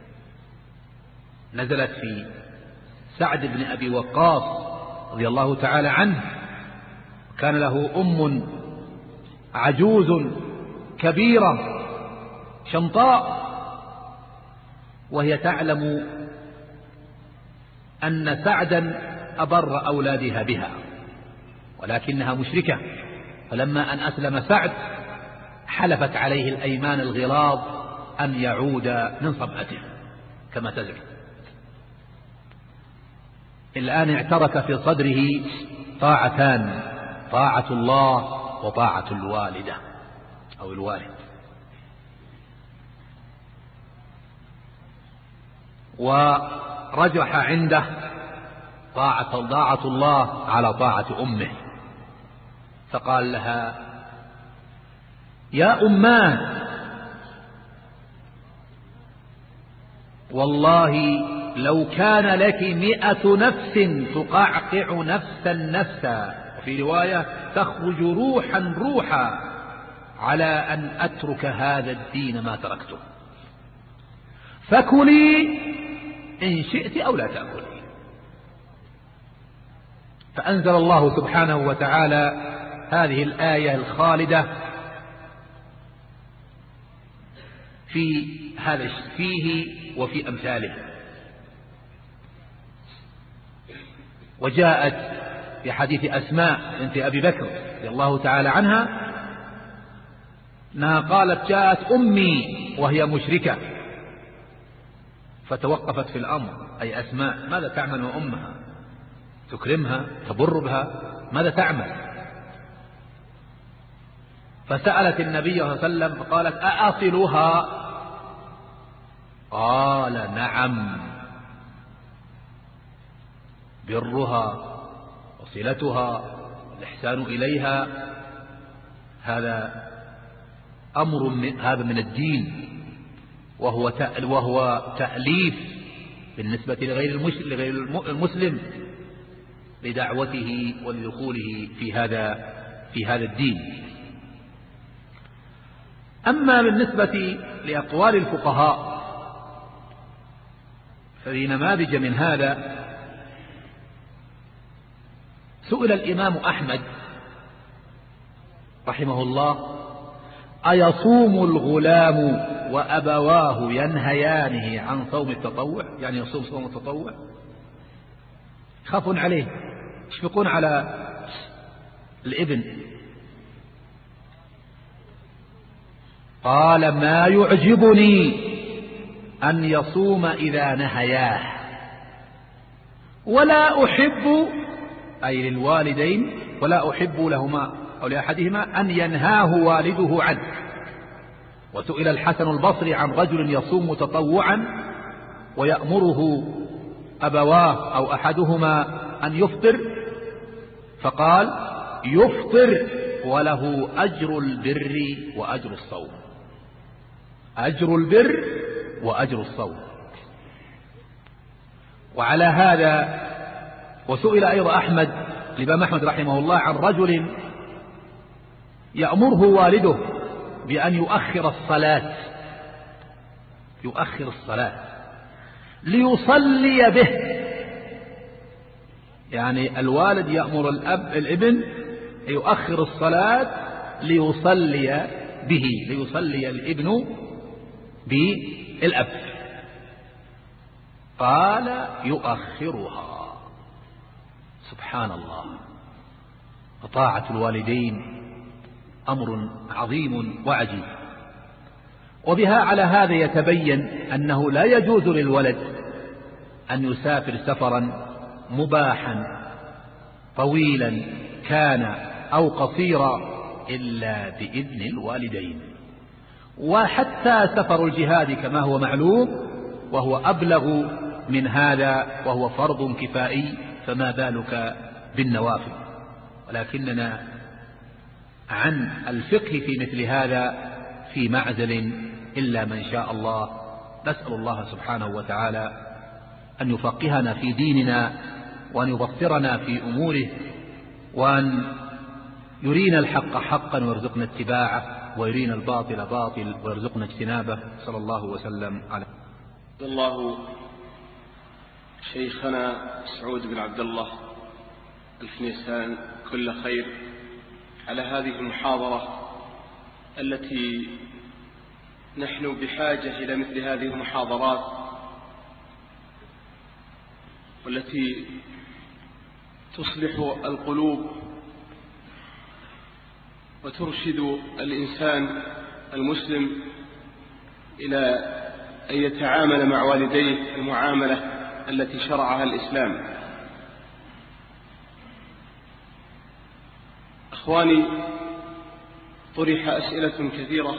نزلت في سعد بن أبي وقاص رضي الله تعالى عنه، كان له أم عجوز كبيرة شمطاء، وهي تعلم أن سعدا أبر أولادها بها، ولكنها مشركة، فلما أن أسلم سعد حلفت عليه الأيمان الغلاظ أن يعود من صبعته كما تزعم. الآن اعترك في صدره طاعتان: طاعة الله وطاعة الوالدة أو الوالد. ورجح عنده طاعة طاعة الله على طاعة أمه، فقال لها: يا أماه، والله لو كان لك مئة نفس تقعقع نفسا نفسا، وفي رواية تخرج روحا روحا، على أن أترك هذا الدين ما تركته، فكلي إن شئت أو لا تأكلي. فأنزل الله سبحانه وتعالى هذه الآية الخالدة في هذا فيه وفي أمثاله. وجاءت في حديث أسماء بنت أبي بكر رضي الله تعالى عنها أنها قالت: جاءت أمي وهي مشركة، فتوقفت في الأمر، أي أسماء ماذا تعمل وأمها؟ تكرمها، تبر بها، ماذا تعمل؟ فسألت النبي صلى الله عليه وسلم فقالت: أأصلها؟ قال: نعم، برها وصلتها والإحسان إليها هذا أمر من هذا من الدين، وهو وهو تأليف بالنسبة لغير المسلم لدعوته ولدخوله في هذا في هذا الدين. أما بالنسبة لأقوال الفقهاء ففي نماذج من هذا سئل الإمام أحمد رحمه الله: أيصوم الغلام وأبواه ينهيانه عن صوم التطوع؟ يعني يصوم صوم التطوع، يخافون عليه، يشفقون على الابن. قال: ما يعجبني أن يصوم إذا نهياه، ولا أحب، أي للوالدين، ولا أحب لهما أو لأحدهما أن ينهاه والده عنه. وسئل الحسن البصري عن رجل يصوم تطوعا ويأمره أبواه أو أحدهما أن يفطر، فقال: يفطر وله أجر البر وأجر الصوم. أجر البر وأجر الصوم. وعلى هذا وسئل أيضا أحمد الإمام أحمد رحمه الله عن رجل يأمره والده بأن يؤخر الصلاة يؤخر الصلاة ليصلي به، يعني الوالد يأمر الأب الابن يؤخر الصلاة ليصلي به، ليصلي الابن الأب. قال يؤخرها. سبحان الله. فطاعة الوالدين أمر عظيم وعجيب. وبها على هذا يتبين أنه لا يجوز للولد أن يسافر سفرا مباحا طويلا كان أو قصيرا إلا بإذن الوالدين. وحتى سفر الجهاد كما هو معلوم وهو أبلغ من هذا وهو فرض كفائي، فما بالك بالنوافل. ولكننا عن الفقه في مثل هذا في معزل إلا من شاء الله. نسأل الله سبحانه وتعالى أن يفقهنا في ديننا وأن يبصرنا في أموره وأن يرينا الحق حقا ويرزقنا اتباعه ويرينا الباطل باطل ويرزقنا اجتنابه. صلى الله وسلم على الله شيخنا سعود بن عبد الله الفنيسان كل خير على هذه المحاضرة التي نحن بحاجة إلى مثل هذه المحاضرات، والتي تصلح القلوب وترشد الإنسان المسلم إلى أن يتعامل مع والديه المعاملة التي شرعها الإسلام. أخواني، طرح أسئلة كثيرة،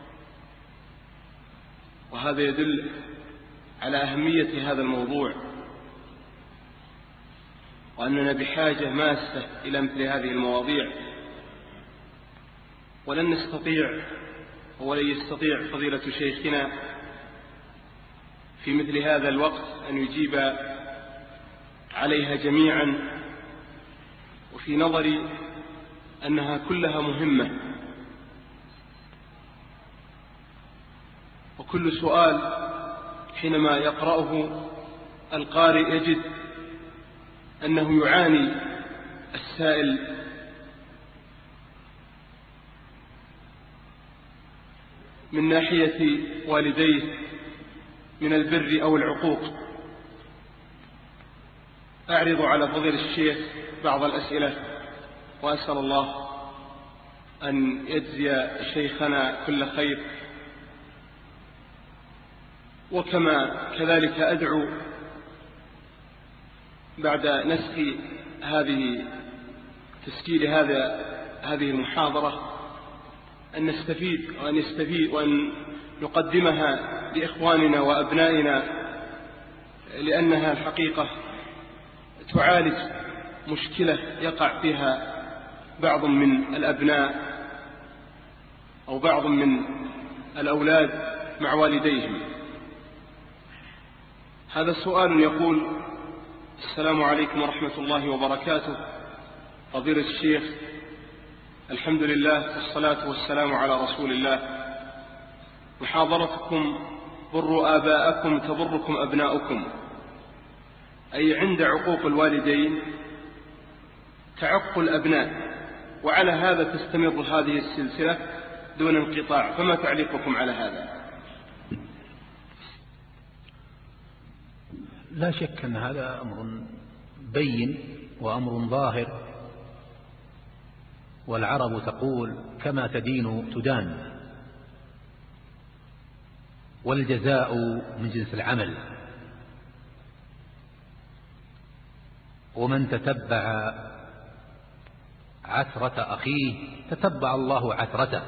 وهذا يدل على أهمية هذا الموضوع وأننا بحاجة ماسة إلى مثل هذه المواضيع، ولن نستطيع ولن يستطيع فضيلة شيخنا في مثل هذا الوقت أن يجيب عليها جميعا، وفي نظري أنها كلها مهمة، وكل سؤال حينما يقرأه القارئ يجد أنه يعاني السائل من ناحية والديه من البر أو العقوق. أعرض على فضيلة الشيخ بعض الأسئلة، وأسأل الله أن يجزي شيخنا كل خير، وكما كذلك أدعو بعد نسخ هذه تسجيل هذا هذه المحاضرة أن نستفيد وأن يستفيد وأن نقدمها لإخواننا وأبنائنا، لأنها الحقيقة تعالج مشكلة يقع فيها بعض من الأبناء أو بعض من الأولاد مع والديهم. هذا السؤال يقول: السلام عليكم ورحمة الله وبركاته. فضيلة الشيخ، الحمد لله والصلاة والسلام على رسول الله. محاضرتكم بروا آباءكم تبركم أبناؤكم، أي عند عقوق الوالدين تعق الأبناء، وعلى هذا تستمر هذه السلسلة دون انقطاع، فما تعليقكم على هذا؟ لا شك أن هذا أمر بين وأمر ظاهر، والعرب تقول كما تدين تدان، والجزاء من جنس العمل. ومن تتبع عثرة أخيه تتبع الله عثرته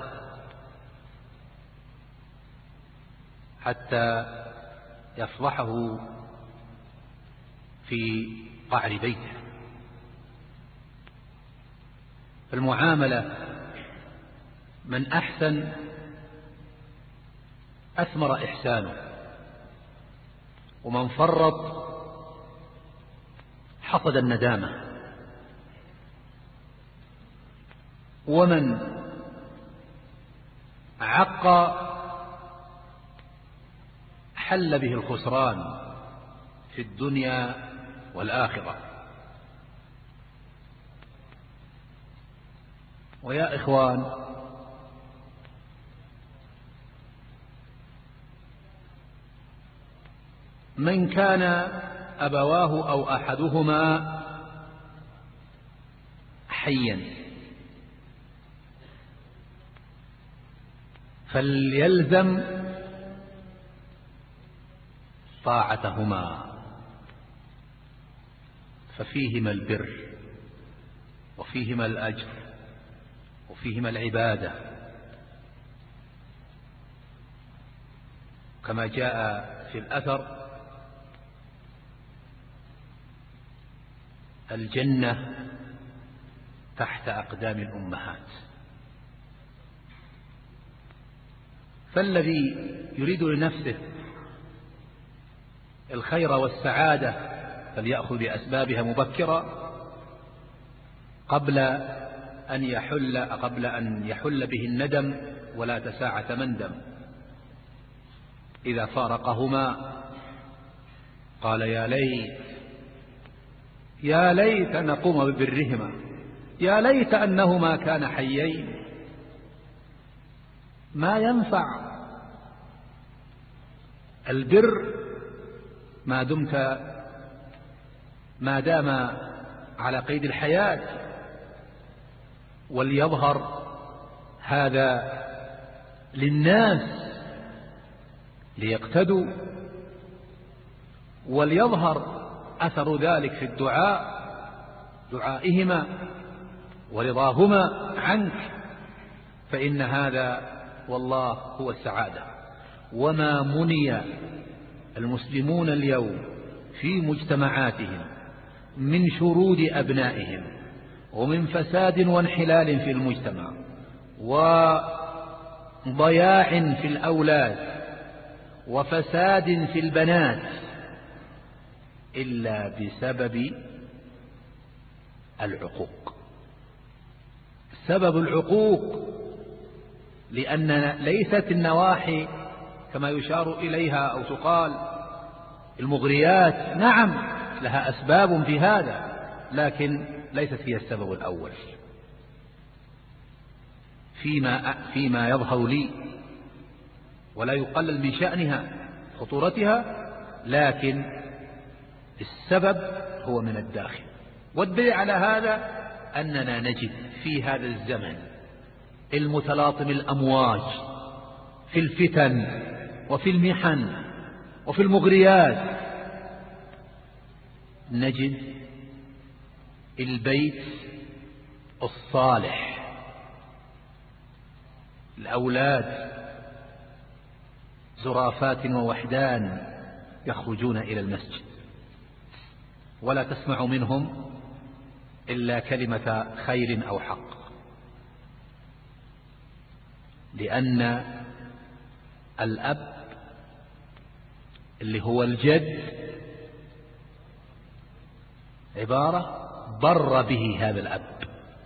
حتى يفضحه في قعر بيته. فالمعاملة من أحسن أثمر إحسانه، ومن فرط حصد الندامة، ومن عق حل به الخسران في الدنيا والآخرة. ويا إخوان، من كان أبواه أو أحدهما حيا فليلزم طاعتهما، ففيهما البر وفيهما الأجر وفيهما العبادة، كما جاء في الأثر: الجنة تحت أقدام الأمهات. فالذي يريد لنفسه الخير والسعادة فليأخذ بأسبابها مبكرا قبل أن يحل قبل أن يحل به الندم ولا تساعة مندم. إذا فارقهما قال: يا ليت يا ليت نقوم ببرهما، يا ليت أنهما كان حيين. ما ينفع البر ما دمت ما دام على قيد الحياة، وليظهر هذا للناس ليقتدوا، وليظهر أثر ذلك في الدعاء دعائهما ورضاهما عنك، فإن هذا والله هو السعادة. وما مني المسلمون اليوم في مجتمعاتهم من شرود أبنائهم ومن فساد وانحلال في المجتمع وضياع في الأولاد وفساد في البنات إلا بسبب العقوق. سبب العقوق، لأن ليست النواحي كما يشار إليها أو تقال المغريات، نعم لها أسباب في هذا، لكن ليست هي السبب الأول فيما فيما يظهر لي، ولا يقلل من شأنها خطورتها، لكن السبب هو من الداخل. والدليل على هذا أننا نجد في هذا الزمن المتلاطم الأمواج في الفتن وفي المحن وفي المغريات، نجد البيت الصالح، الأولاد زرافات ووحدان يخرجون إلى المسجد، ولا تسمع منهم إلا كلمة خير أو حق، لأن الأب اللي هو الجد عبارة بر به هذا الأب،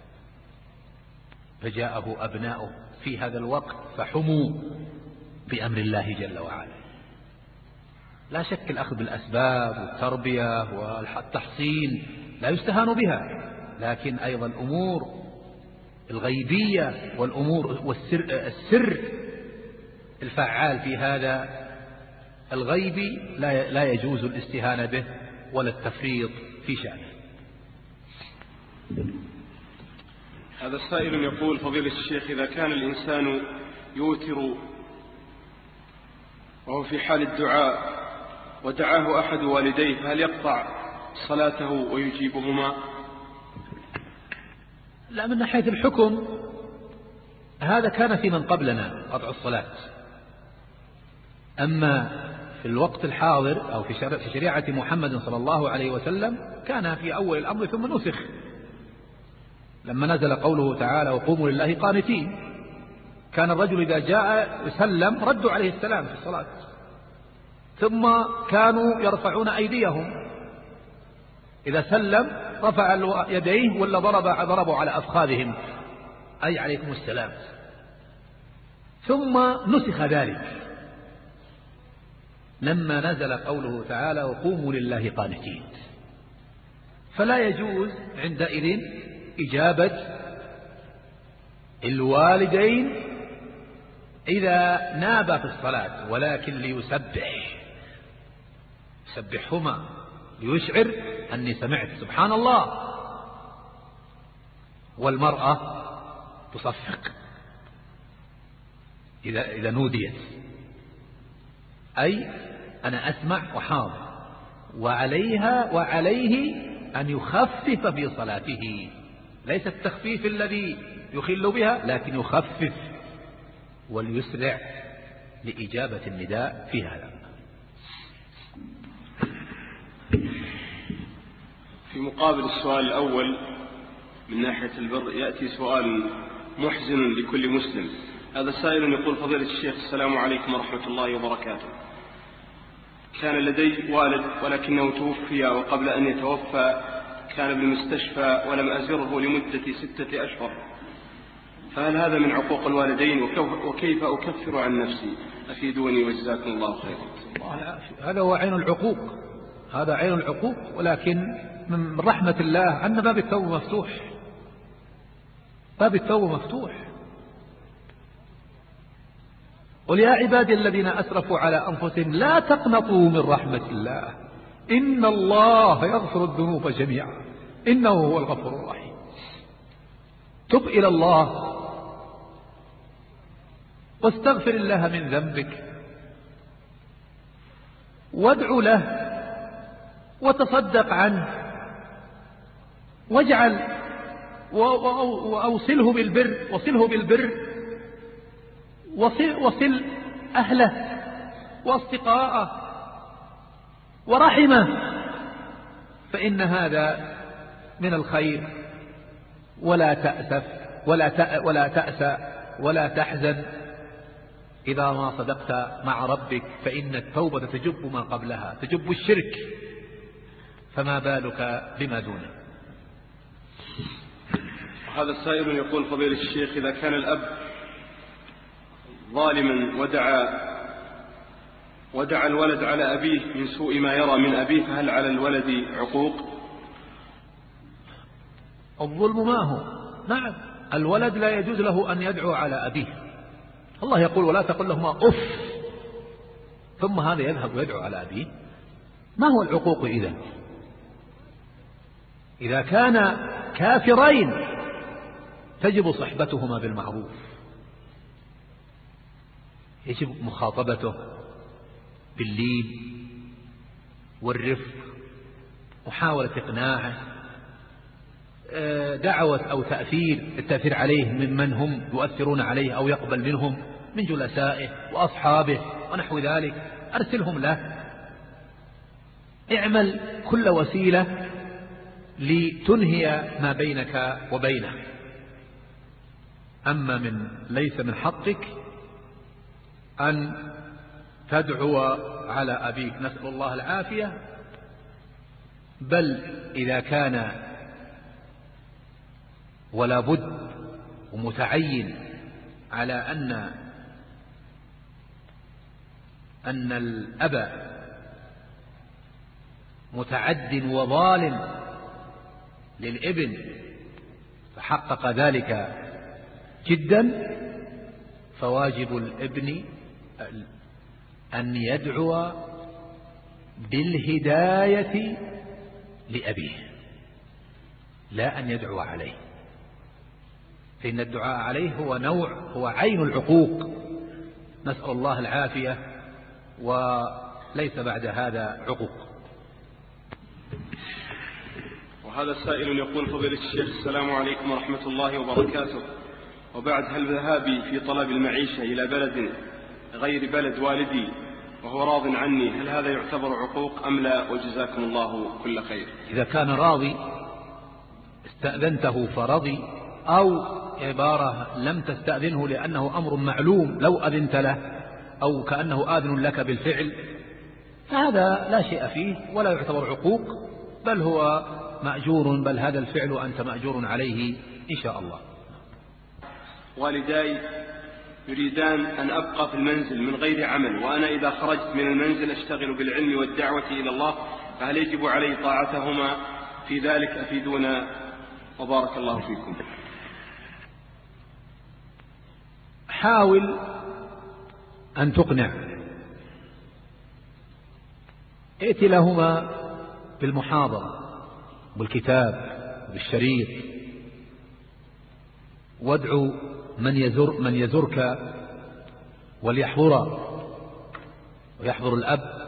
فجاءه أبناؤه في هذا الوقت فحموا بأمر الله جل وعلا. لا شك الأخذ بالأسباب والتربية والتحصين لا يستهان بها، لكن أيضا الأمور الغيبية والأمور والسر السر الفعال في هذا الغيبي لا لا يجوز الاستهانة به ولا التفريط في شأنه. هذا السائل يقول: فضيلة الشيخ، إذا كان الإنسان يوتر وهو في حال الدعاء ودعاه أحد والديه فهل يقطع صلاته ويجيبهما؟ لا، من ناحية الحكم هذا كان في من قبلنا قطع الصلاة، أما في الوقت الحاضر أو في شريعة محمد صلى الله عليه وسلم كان في أول الأمر ثم نسخ لما نزل قوله تعالى: وقوموا لله قانتين. كان الرجل إذا جاء يسلم ردوا عليه السلام في الصلاة، ثم كانوا يرفعون أيديهم إذا سلم رفع يديه ولا ضرب ضربوا على أفخاذهم أي عليكم السلام. ثم نسخ ذلك لما نزل قوله تعالى: وقوموا لله قانتين، فلا يجوز عندئذ إجابة الوالدين إذا نابا في الصلاة، ولكن ليسبح سبحهما ليشعر أني سمعت، سبحان الله. والمرأة تصفق إذا, إذا نوديت، أي أنا أسمع وحاضر. وعليها وعليه أن يخفف في صلاته، ليس التخفيف الذي يخل بها، لكن يخفف وليسرع لإجابة النداء في هذا. في مقابل السؤال الأول من ناحية البر يأتي سؤال محزن لكل مسلم. هذا سائل يقول: فضيلة الشيخ، السلام عليكم ورحمة الله وبركاته. كان لدي والد ولكنه توفي، وقبل أن يتوفى كان بالمستشفى ولم أزره لمدة ستة أشهر، فهل هذا من عقوق الوالدين؟ وكيف أكفر عن نفسي؟ أفيدوني وجزاكم الله خيرا. هذا هو عين العقوق، هذا عين العقوق، ولكن من رحمة الله أن باب التوبة مفتوح، باب التوبة مفتوح. قل يا عبادي الذين أسرفوا على أنفسهم لا تقنطوا من رحمة الله إن الله يغفر الذنوب جميعا إنه هو الغفور الرحيم. تب إلى الله واستغفر الله من ذنبك، وادع له وتصدق عنه، واجعل وأوصله بالبر، وصله بالبر، وصل, وصل أهله وأصدقاءه ورحمه، فإن هذا من الخير. ولا تأسف ولا ولا تأسى ولا تحزن إذا ما صدقت مع ربك، فإن التوبة تجب ما قبلها، تجب الشرك، فما بالك بما دونه. هذا السائل يقول: فضيلة الشيخ، إذا كان الأب ظالما ودعا ودعا الولد على أبيه من سوء ما يرى من أبيه، فهل على الولد عقوق؟ الظلم ما هو؟ نعم، الولد لا يجوز له أن يدعو على أبيه. الله يقول: ولا تقل لهما أف، ثم هذا يذهب ويدعو على أبيه. ما هو العقوق إذا؟ إذا كان كافرين تجب صحبتهما بالمعروف، يجب مخاطبته باللين والرفق، محاولة إقناعه، دعوة أو تأثير التأثير عليه ممن هم يؤثرون عليه أو يقبل منهم من جلسائه وأصحابه ونحو ذلك، أرسلهم له، اعمل كل وسيلة لتنهي ما بينك وبينه. أما من ليس من حقك أن تدعو على أبيك، نسأل الله العافية. بل إذا كان ولا بد ومتعين على أن أن الأب متعد وظالم للابن فحقق ذلك جدا، فواجب الابن أن يدعو بالهداية لأبيه، لا أن يدعو عليه، فإن الدعاء عليه هو نوع هو عين العقوق، نسأل الله العافية، وليس بعد هذا عقوق. وهذا السائل يقول: فضيلة الشيخ، السلام عليكم ورحمة الله وبركاته، وبعد، هل ذهابي في طلب المعيشة إلى بلد غير بلد والدي وهو راض عني، هل هذا يعتبر عقوق أم لا؟ وجزاكم الله كل خير. إذا كان راضي استأذنته فرضي، أو عبارة لم تستأذنه لأنه أمر معلوم لو أذنت له، أو كأنه آذن لك بالفعل، فهذا لا شيء فيه ولا يعتبر عقوق، بل هو مأجور، بل هذا الفعل أنت مأجور عليه إن شاء الله. والداي يريدان أن أبقى في المنزل من غير عمل، وأنا إذا خرجت من المنزل أشتغل بالعلم والدعوة إلى الله، فهل يجب علي طاعتهما في ذلك؟ أفيدونا وبارك الله فيكم. حاول أن تقنع ائت لهما بالمحاضرة بالكتاب بالشريط، وادعو من يزر من يزرك وليحضر ويحضر الأب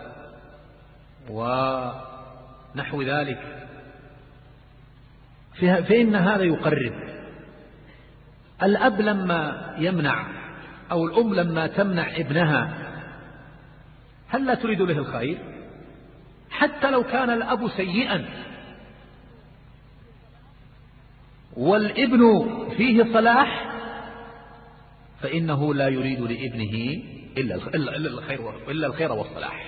ونحو ذلك، فإن هذا يقرب. الأب لما يمنع أو الأم لما تمنع ابنها هل لا تريد له الخير؟ حتى لو كان الأب سيئا والابن فيه صلاح فإنه لا يريد لابنه إلا الخير إلا الخير والصلاح.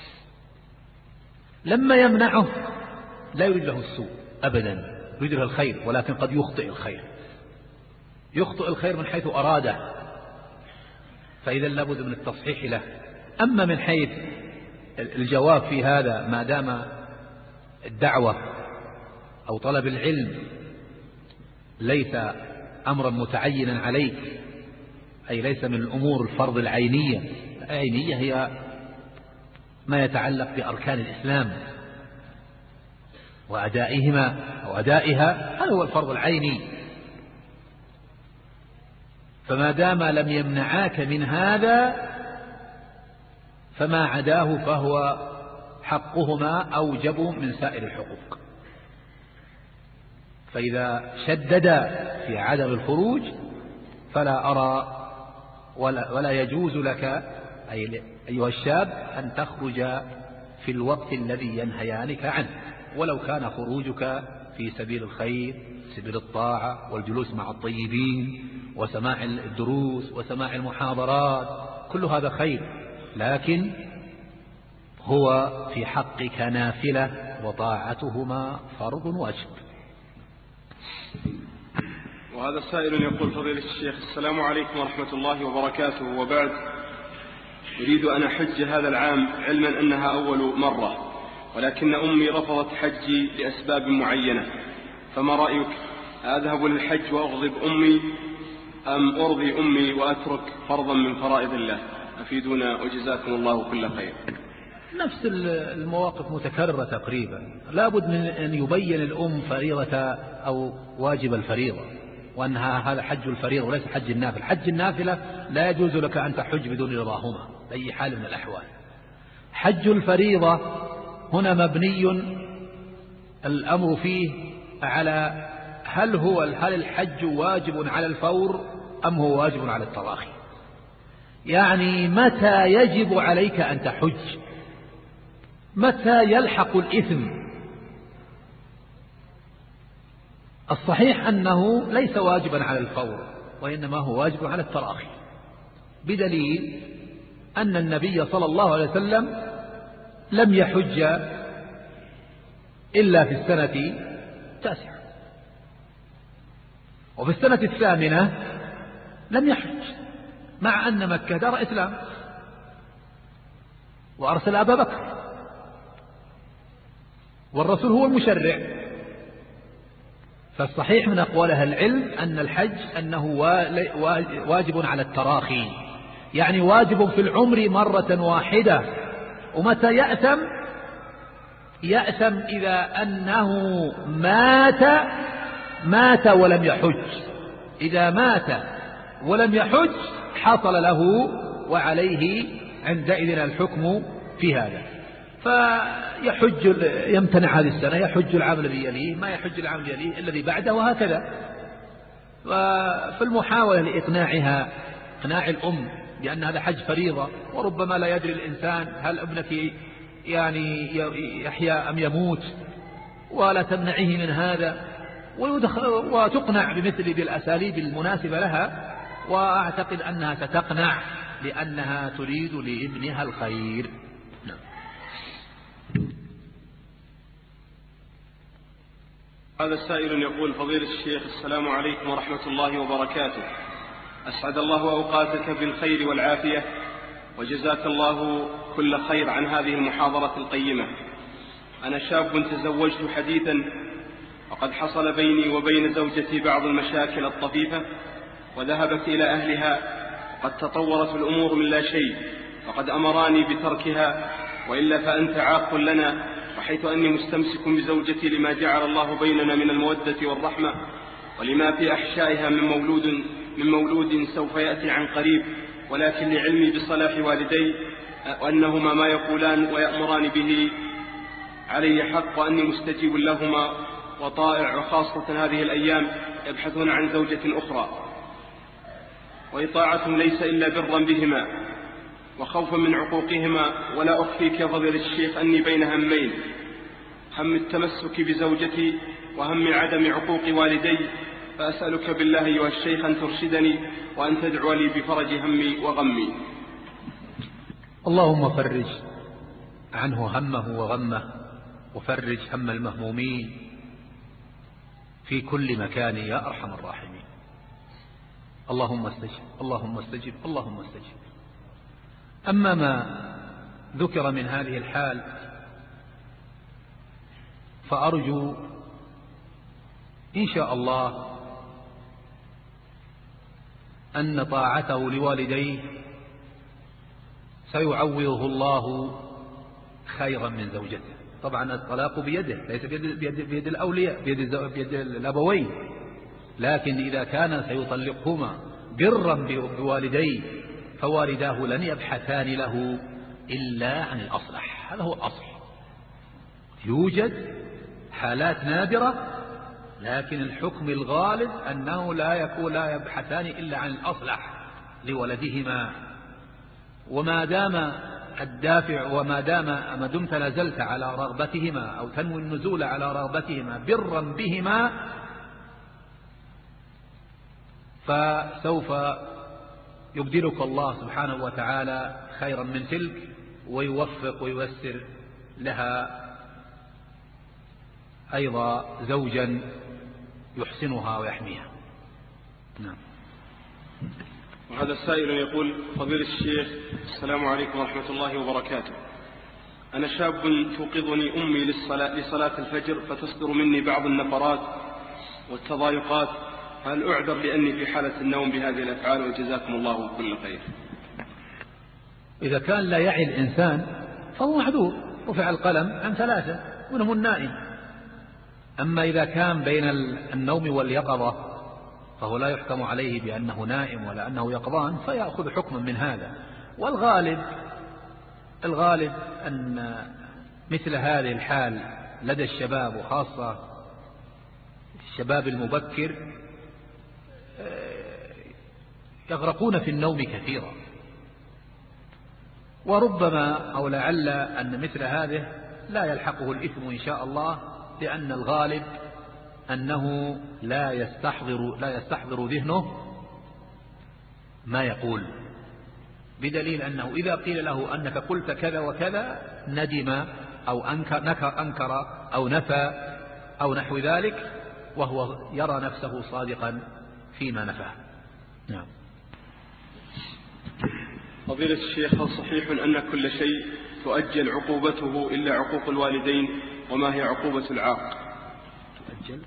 لما يمنعه لا يريد له السوء أبدا، يريد له الخير، ولكن قد يخطئ الخير يخطئ الخير من حيث أراده، فإذا لابد من التصحيح له. أما من حيث الجواب في هذا، ما دام الدعوة أو طلب العلم ليس أمرا متعينا عليك، أي ليس من الأمور الفرض العينية، العينية هي ما يتعلق بأركان الإسلام وأدائهما أو أدائها، هذا هو الفرض العيني. فما دام لم يمنعاك من هذا فما عداه فهو حقهما أوجب من سائر الحقوق. فإذا شدد في عدم الخروج فلا أرى ولا, ولا يجوز لك أي أيها الشاب أن تخرج في الوقت الذي ينهيانك عنه، ولو كان خروجك في سبيل الخير، سبيل الطاعة والجلوس مع الطيبين وسماع الدروس وسماع المحاضرات، كل هذا خير، لكن هو في حقك نافلة وطاعتهما فرض واجب. وهذا السائل يقول: فضيلة الشيخ، السلام عليكم ورحمة الله وبركاته، وبعد، أريد أن أحج هذا العام علما أنها أول مرة، ولكن أمي رفضت حجي لأسباب معينة، فما رأيك؟ أذهب للحج وأغضب أمي أم أرضي أمي وأترك فرضا من فرائض الله؟ أفيدونا وجزاكم الله كل خير. نفس المواقف متكررة تقريبا، لا بد من أن يبين الأم فريضة أو واجب الفريضة، وأنها هذا حج الفريضة وليس حج النافلة. حج النافلة لا يجوز لك أن تحج بدون رضاهما بأي حال من الأحوال. حج الفريضة هنا مبني الأمر فيه على هل هو هل الحج واجب على الفور أم هو واجب على التراخي، يعني متى يجب عليك أن تحج، متى يلحق الإثم. الصحيح أنه ليس واجبا على الفور، وإنما هو واجب على التراخي، بدليل أن النبي صلى الله عليه وسلم لم يحج إلا في السنة التاسعة، وفي السنة الثامنة لم يحج، مع أن مكة دار إسلام، وأرسل أبا بكر، والرسول هو المشرع. فالصحيح من أقوال أهل العلم أن الحج أنه واجب على التراخي، يعني واجب في العمر مرة واحدة. ومتى يأثم؟ يأثم إذا أنه مات مات ولم يحج. إذا مات ولم يحج حصل له وعليه عندئذ الحكم في هذا، فيحج، يمتنع هذه السنة، يحج العام الذي يليه، ما يحج العام الذي يليه الذي بعده، وهكذا. وفي المحاولة لإقناعها، إقناع الأم بأن هذا حج فريضة، وربما لا يدري الإنسان هل ابنك يعني يحيى أم يموت، ولا تمنعه من هذا، وتقنع بمثل بالأساليب المناسبة لها، وأعتقد أنها ستقنع لأنها تريد لابنها الخير. نعم. هذا السائل يقول: فضيلة الشيخ، السلام عليكم ورحمة الله وبركاته، أسعد الله أوقاتك بالخير والعافية، وجزاك الله كل خير عن هذه المحاضرة القيمة. أنا شاب تزوجت حديثا، وقد حصل بيني وبين زوجتي بعض المشاكل الطفيفة، وذهبت إلى أهلها، وقد تطورت الأمور من لا شيء، وقد أمراني بتركها وإلا فأنت عاق لنا، وحيث أني مستمسك بزوجتي لما جعل الله بيننا من المودة والرحمة، ولما في أحشائها من مولود من مولود سوف يأتي عن قريب، ولكن لعلمي بصلاح والدي وأنهما ما يقولان ويأمران به علي حق، وأني مستجيب لهما وطائع، وخاصة هذه الأيام يبحثون عن زوجة أخرى، وإطاعتهم ليس إلا برا بهما وخوفا من عقوقهما. ولا أخفيك يا فضيلة الشيخ أني بين همين، هم التمسك بزوجتي وهم عدم عقوق والدي، فأسألك بالله أيها الشيخ أن ترشدني وأن تدعو لي بفرج همي وغمي. اللهم فرج عنه همه وغمه، وفرج هم المهمومين في كل مكان يا أرحم الراحمين. اللهم استجب اللهم استجب اللهم استجب. أما ما ذكر من هذه الحال فأرجو إن شاء الله أن طاعته لوالديه سيعوضه الله خيرا من زوجته. طبعا الطلاق بيده، ليس بيد, بيد, بيد الأولياء، بيد, بيد الأبوين، لكن إذا كان سيطلقهما برا بوالديه فوالداه لن يبحثان له إلا عن الأصلح. هذا هو الأصل. يوجد حالات نادرة، لكن الحكم الغالب أنه لا يكون لا يبحثان إلا عن الأصلح لولدهما. وما دام الدافع وما دام ما دمت نزلت على رغبتهما أو تنوي النزول على رغبتهما برا بهما، فسوف يبدلك الله سبحانه وتعالى خيرا من تلك، ويوفق وييسر لها أيضا زوجا يحسنها ويحميها. نعم. وهذا السائل يقول: فضيلة الشيخ، السلام عليكم ورحمة الله وبركاته. أنا شاب توقظني أمي للصلاة, لصلاة الفجر، فتصدر مني بعض النفرات والتضايقات، هل أعذر لأني في حالة النوم بهذه الأفعال؟ وجزاكم الله كل خير. إذا كان لا يعي الإنسان فهو محذور، رفع القلم عن ثلاثة منهم النائم. أما إذا كان بين النوم واليقظة فهو لا يحكم عليه بأنه نائم ولا أنه يقظان، فيأخذ حكما من هذا. والغالب الغالب أن مثل هذه الحال لدى الشباب، وخاصة الشباب المبكر، يغرقون في النوم كثيرا، وربما أو لعل أن مثل هذه لا يلحقه الإثم إن شاء الله، لأن الغالب أنه لا يستحضر لا يستحضر ذهنه ما يقول، بدليل أنه إذا قيل له أنك قلت كذا وكذا ندم أو أنكر, أنكر أو نفى أو نحو ذلك، وهو يرى نفسه صادقا فيما نفى. نعم. فضيلة الشيخ، هل صحيح أن كل شيء تؤجل عقوبته إلا عقوق الوالدين؟ وما هي عقوبة العاق؟ تؤجل؟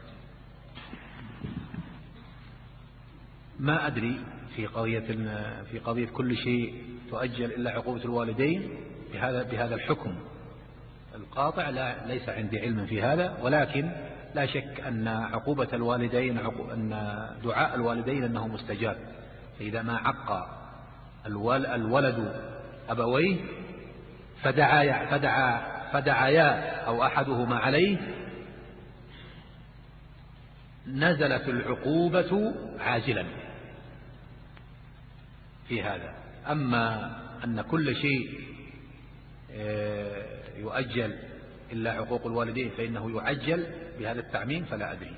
ما أدري في قضية في قضية كل شيء تؤجل إلا عقوبة الوالدين بهذا بهذا الحكم القاطع، لا ليس عندي علم في هذا، ولكن لا شك أن عقوبة الوالدين أن دعاء الوالدين أنه مستجاب. فإذا ما عق الولد أبويه فدعا فدعا فدعايا أو أحدهما عليه، نزلت العقوبة عاجلا في هذا. أما أن كل شيء يؤجل إلا عقوق الوالدين فإنه يعجل بهذا التعميم فلا أدري.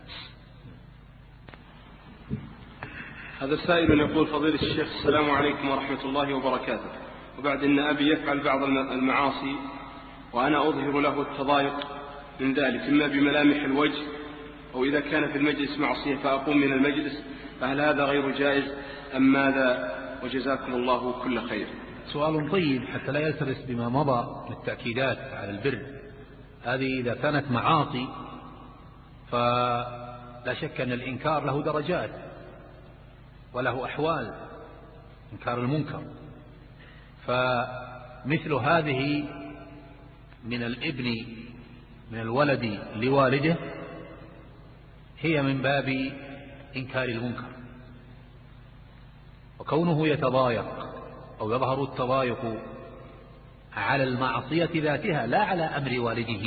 هذا السائل يقول: فضيلة الشيخ، السلام عليكم ورحمة الله وبركاته. وبعد أن أبي يفعل بعض المعاصي وأنا أظهر له التضايق من ذلك، إما بملامح الوجه أو إذا كان في المجلس معصية فأقوم من المجلس، فهل هذا غير جائز أم ماذا؟ وجزاكم الله كل خير. سؤال طيب حتى لا يلتبس بما مضى للتأكيدات على البر. هذه إذا كانت معاصي فلا شك أن الإنكار له درجات وله أحوال، إنكار المنكر، فمثل هذه من الابن من الولد لوالده هي من باب إنكار المنكر، وكونه يتضايق أو يظهر التضايق على المعصية ذاتها لا على أمر والده،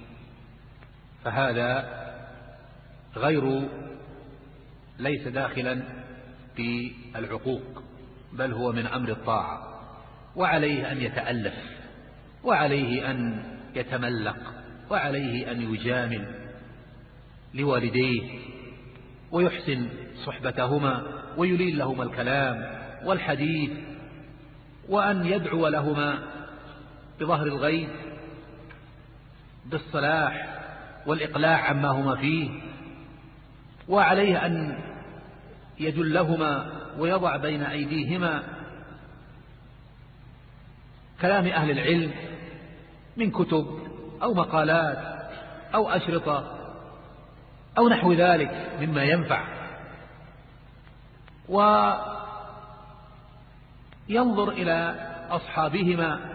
فهذا غير ليس داخلا في العقوق، بل هو من أمر الطاعة، وعليه أن يتألف، وعليه أن يتملق، وعليه أن يجامل لوالديه ويحسن صحبتهما ويلين لهما الكلام والحديث، وأن يدعو لهما بظهر الغيب بالصلاح والإقلاع عما هما فيه، وعليه أن يجلهما ويضع بين أيديهما كلام أهل العلم من كتب أو مقالات أو أشرطة أو نحو ذلك مما ينفع، وينظر إلى أصحابهما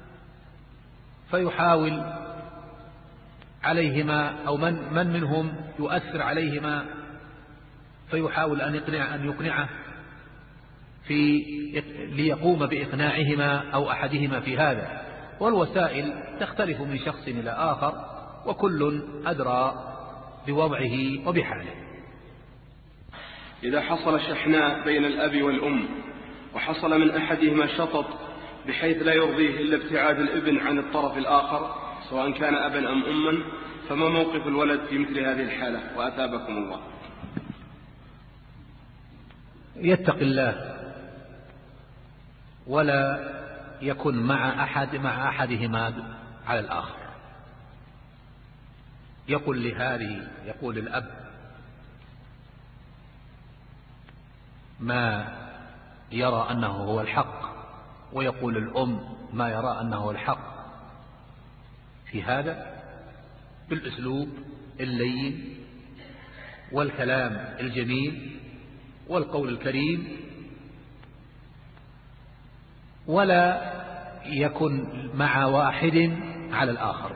فيحاول عليهما أو من, من منهم يؤثر عليهما فيحاول أن يقنع أن يقنعه في ليقوم بإقناعهما أو أحدهما في هذا، والوسائل تختلف من شخص إلى آخر، وكل أدرى بوضعه وبحاله. إذا حصل شحناء بين الأب والأم وحصل من أحدهما شطط بحيث لا يرضيه إلا ابتعاد الابن عن الطرف الآخر سواء كان أبا أم أما، فما موقف الولد في مثل هذه الحالة وأثابكم الله؟ يتق الله ولا يكن مع أحد مع أحدهما على الآخر. يقول لهذه يقول الأب ما يرى أنه هو الحق، ويقول الأم ما يرى أنه هو الحق، في هذا بالأسلوب اللين والكلام الجميل والقول الكريم، ولا يكن مع واحد على الآخر.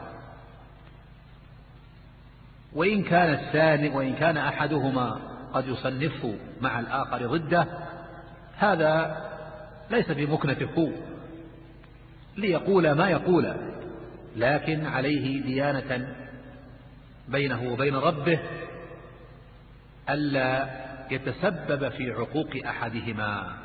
وإن كان الثاني وإن كان أحدهما قد يصنفه مع الآخر ضده، هذا ليس بمكنة هو ليقول ما يقول، لكن عليه ديانة بينه وبين ربه ألا يتسبب في عقوق أحدهما،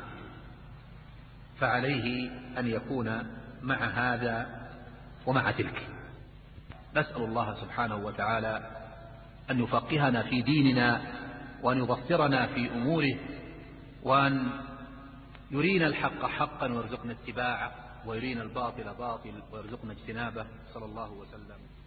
فعليه أن يكون مع هذا ومع تلك. نسأل الله سبحانه وتعالى أن يفقهنا في ديننا، وأن يبصرنا في أموره، وأن يرينا الحق حقا ويرزقنا اتباعه، ويرينا الباطل باطل ويرزقنا اجتنابه. صلى الله وسلم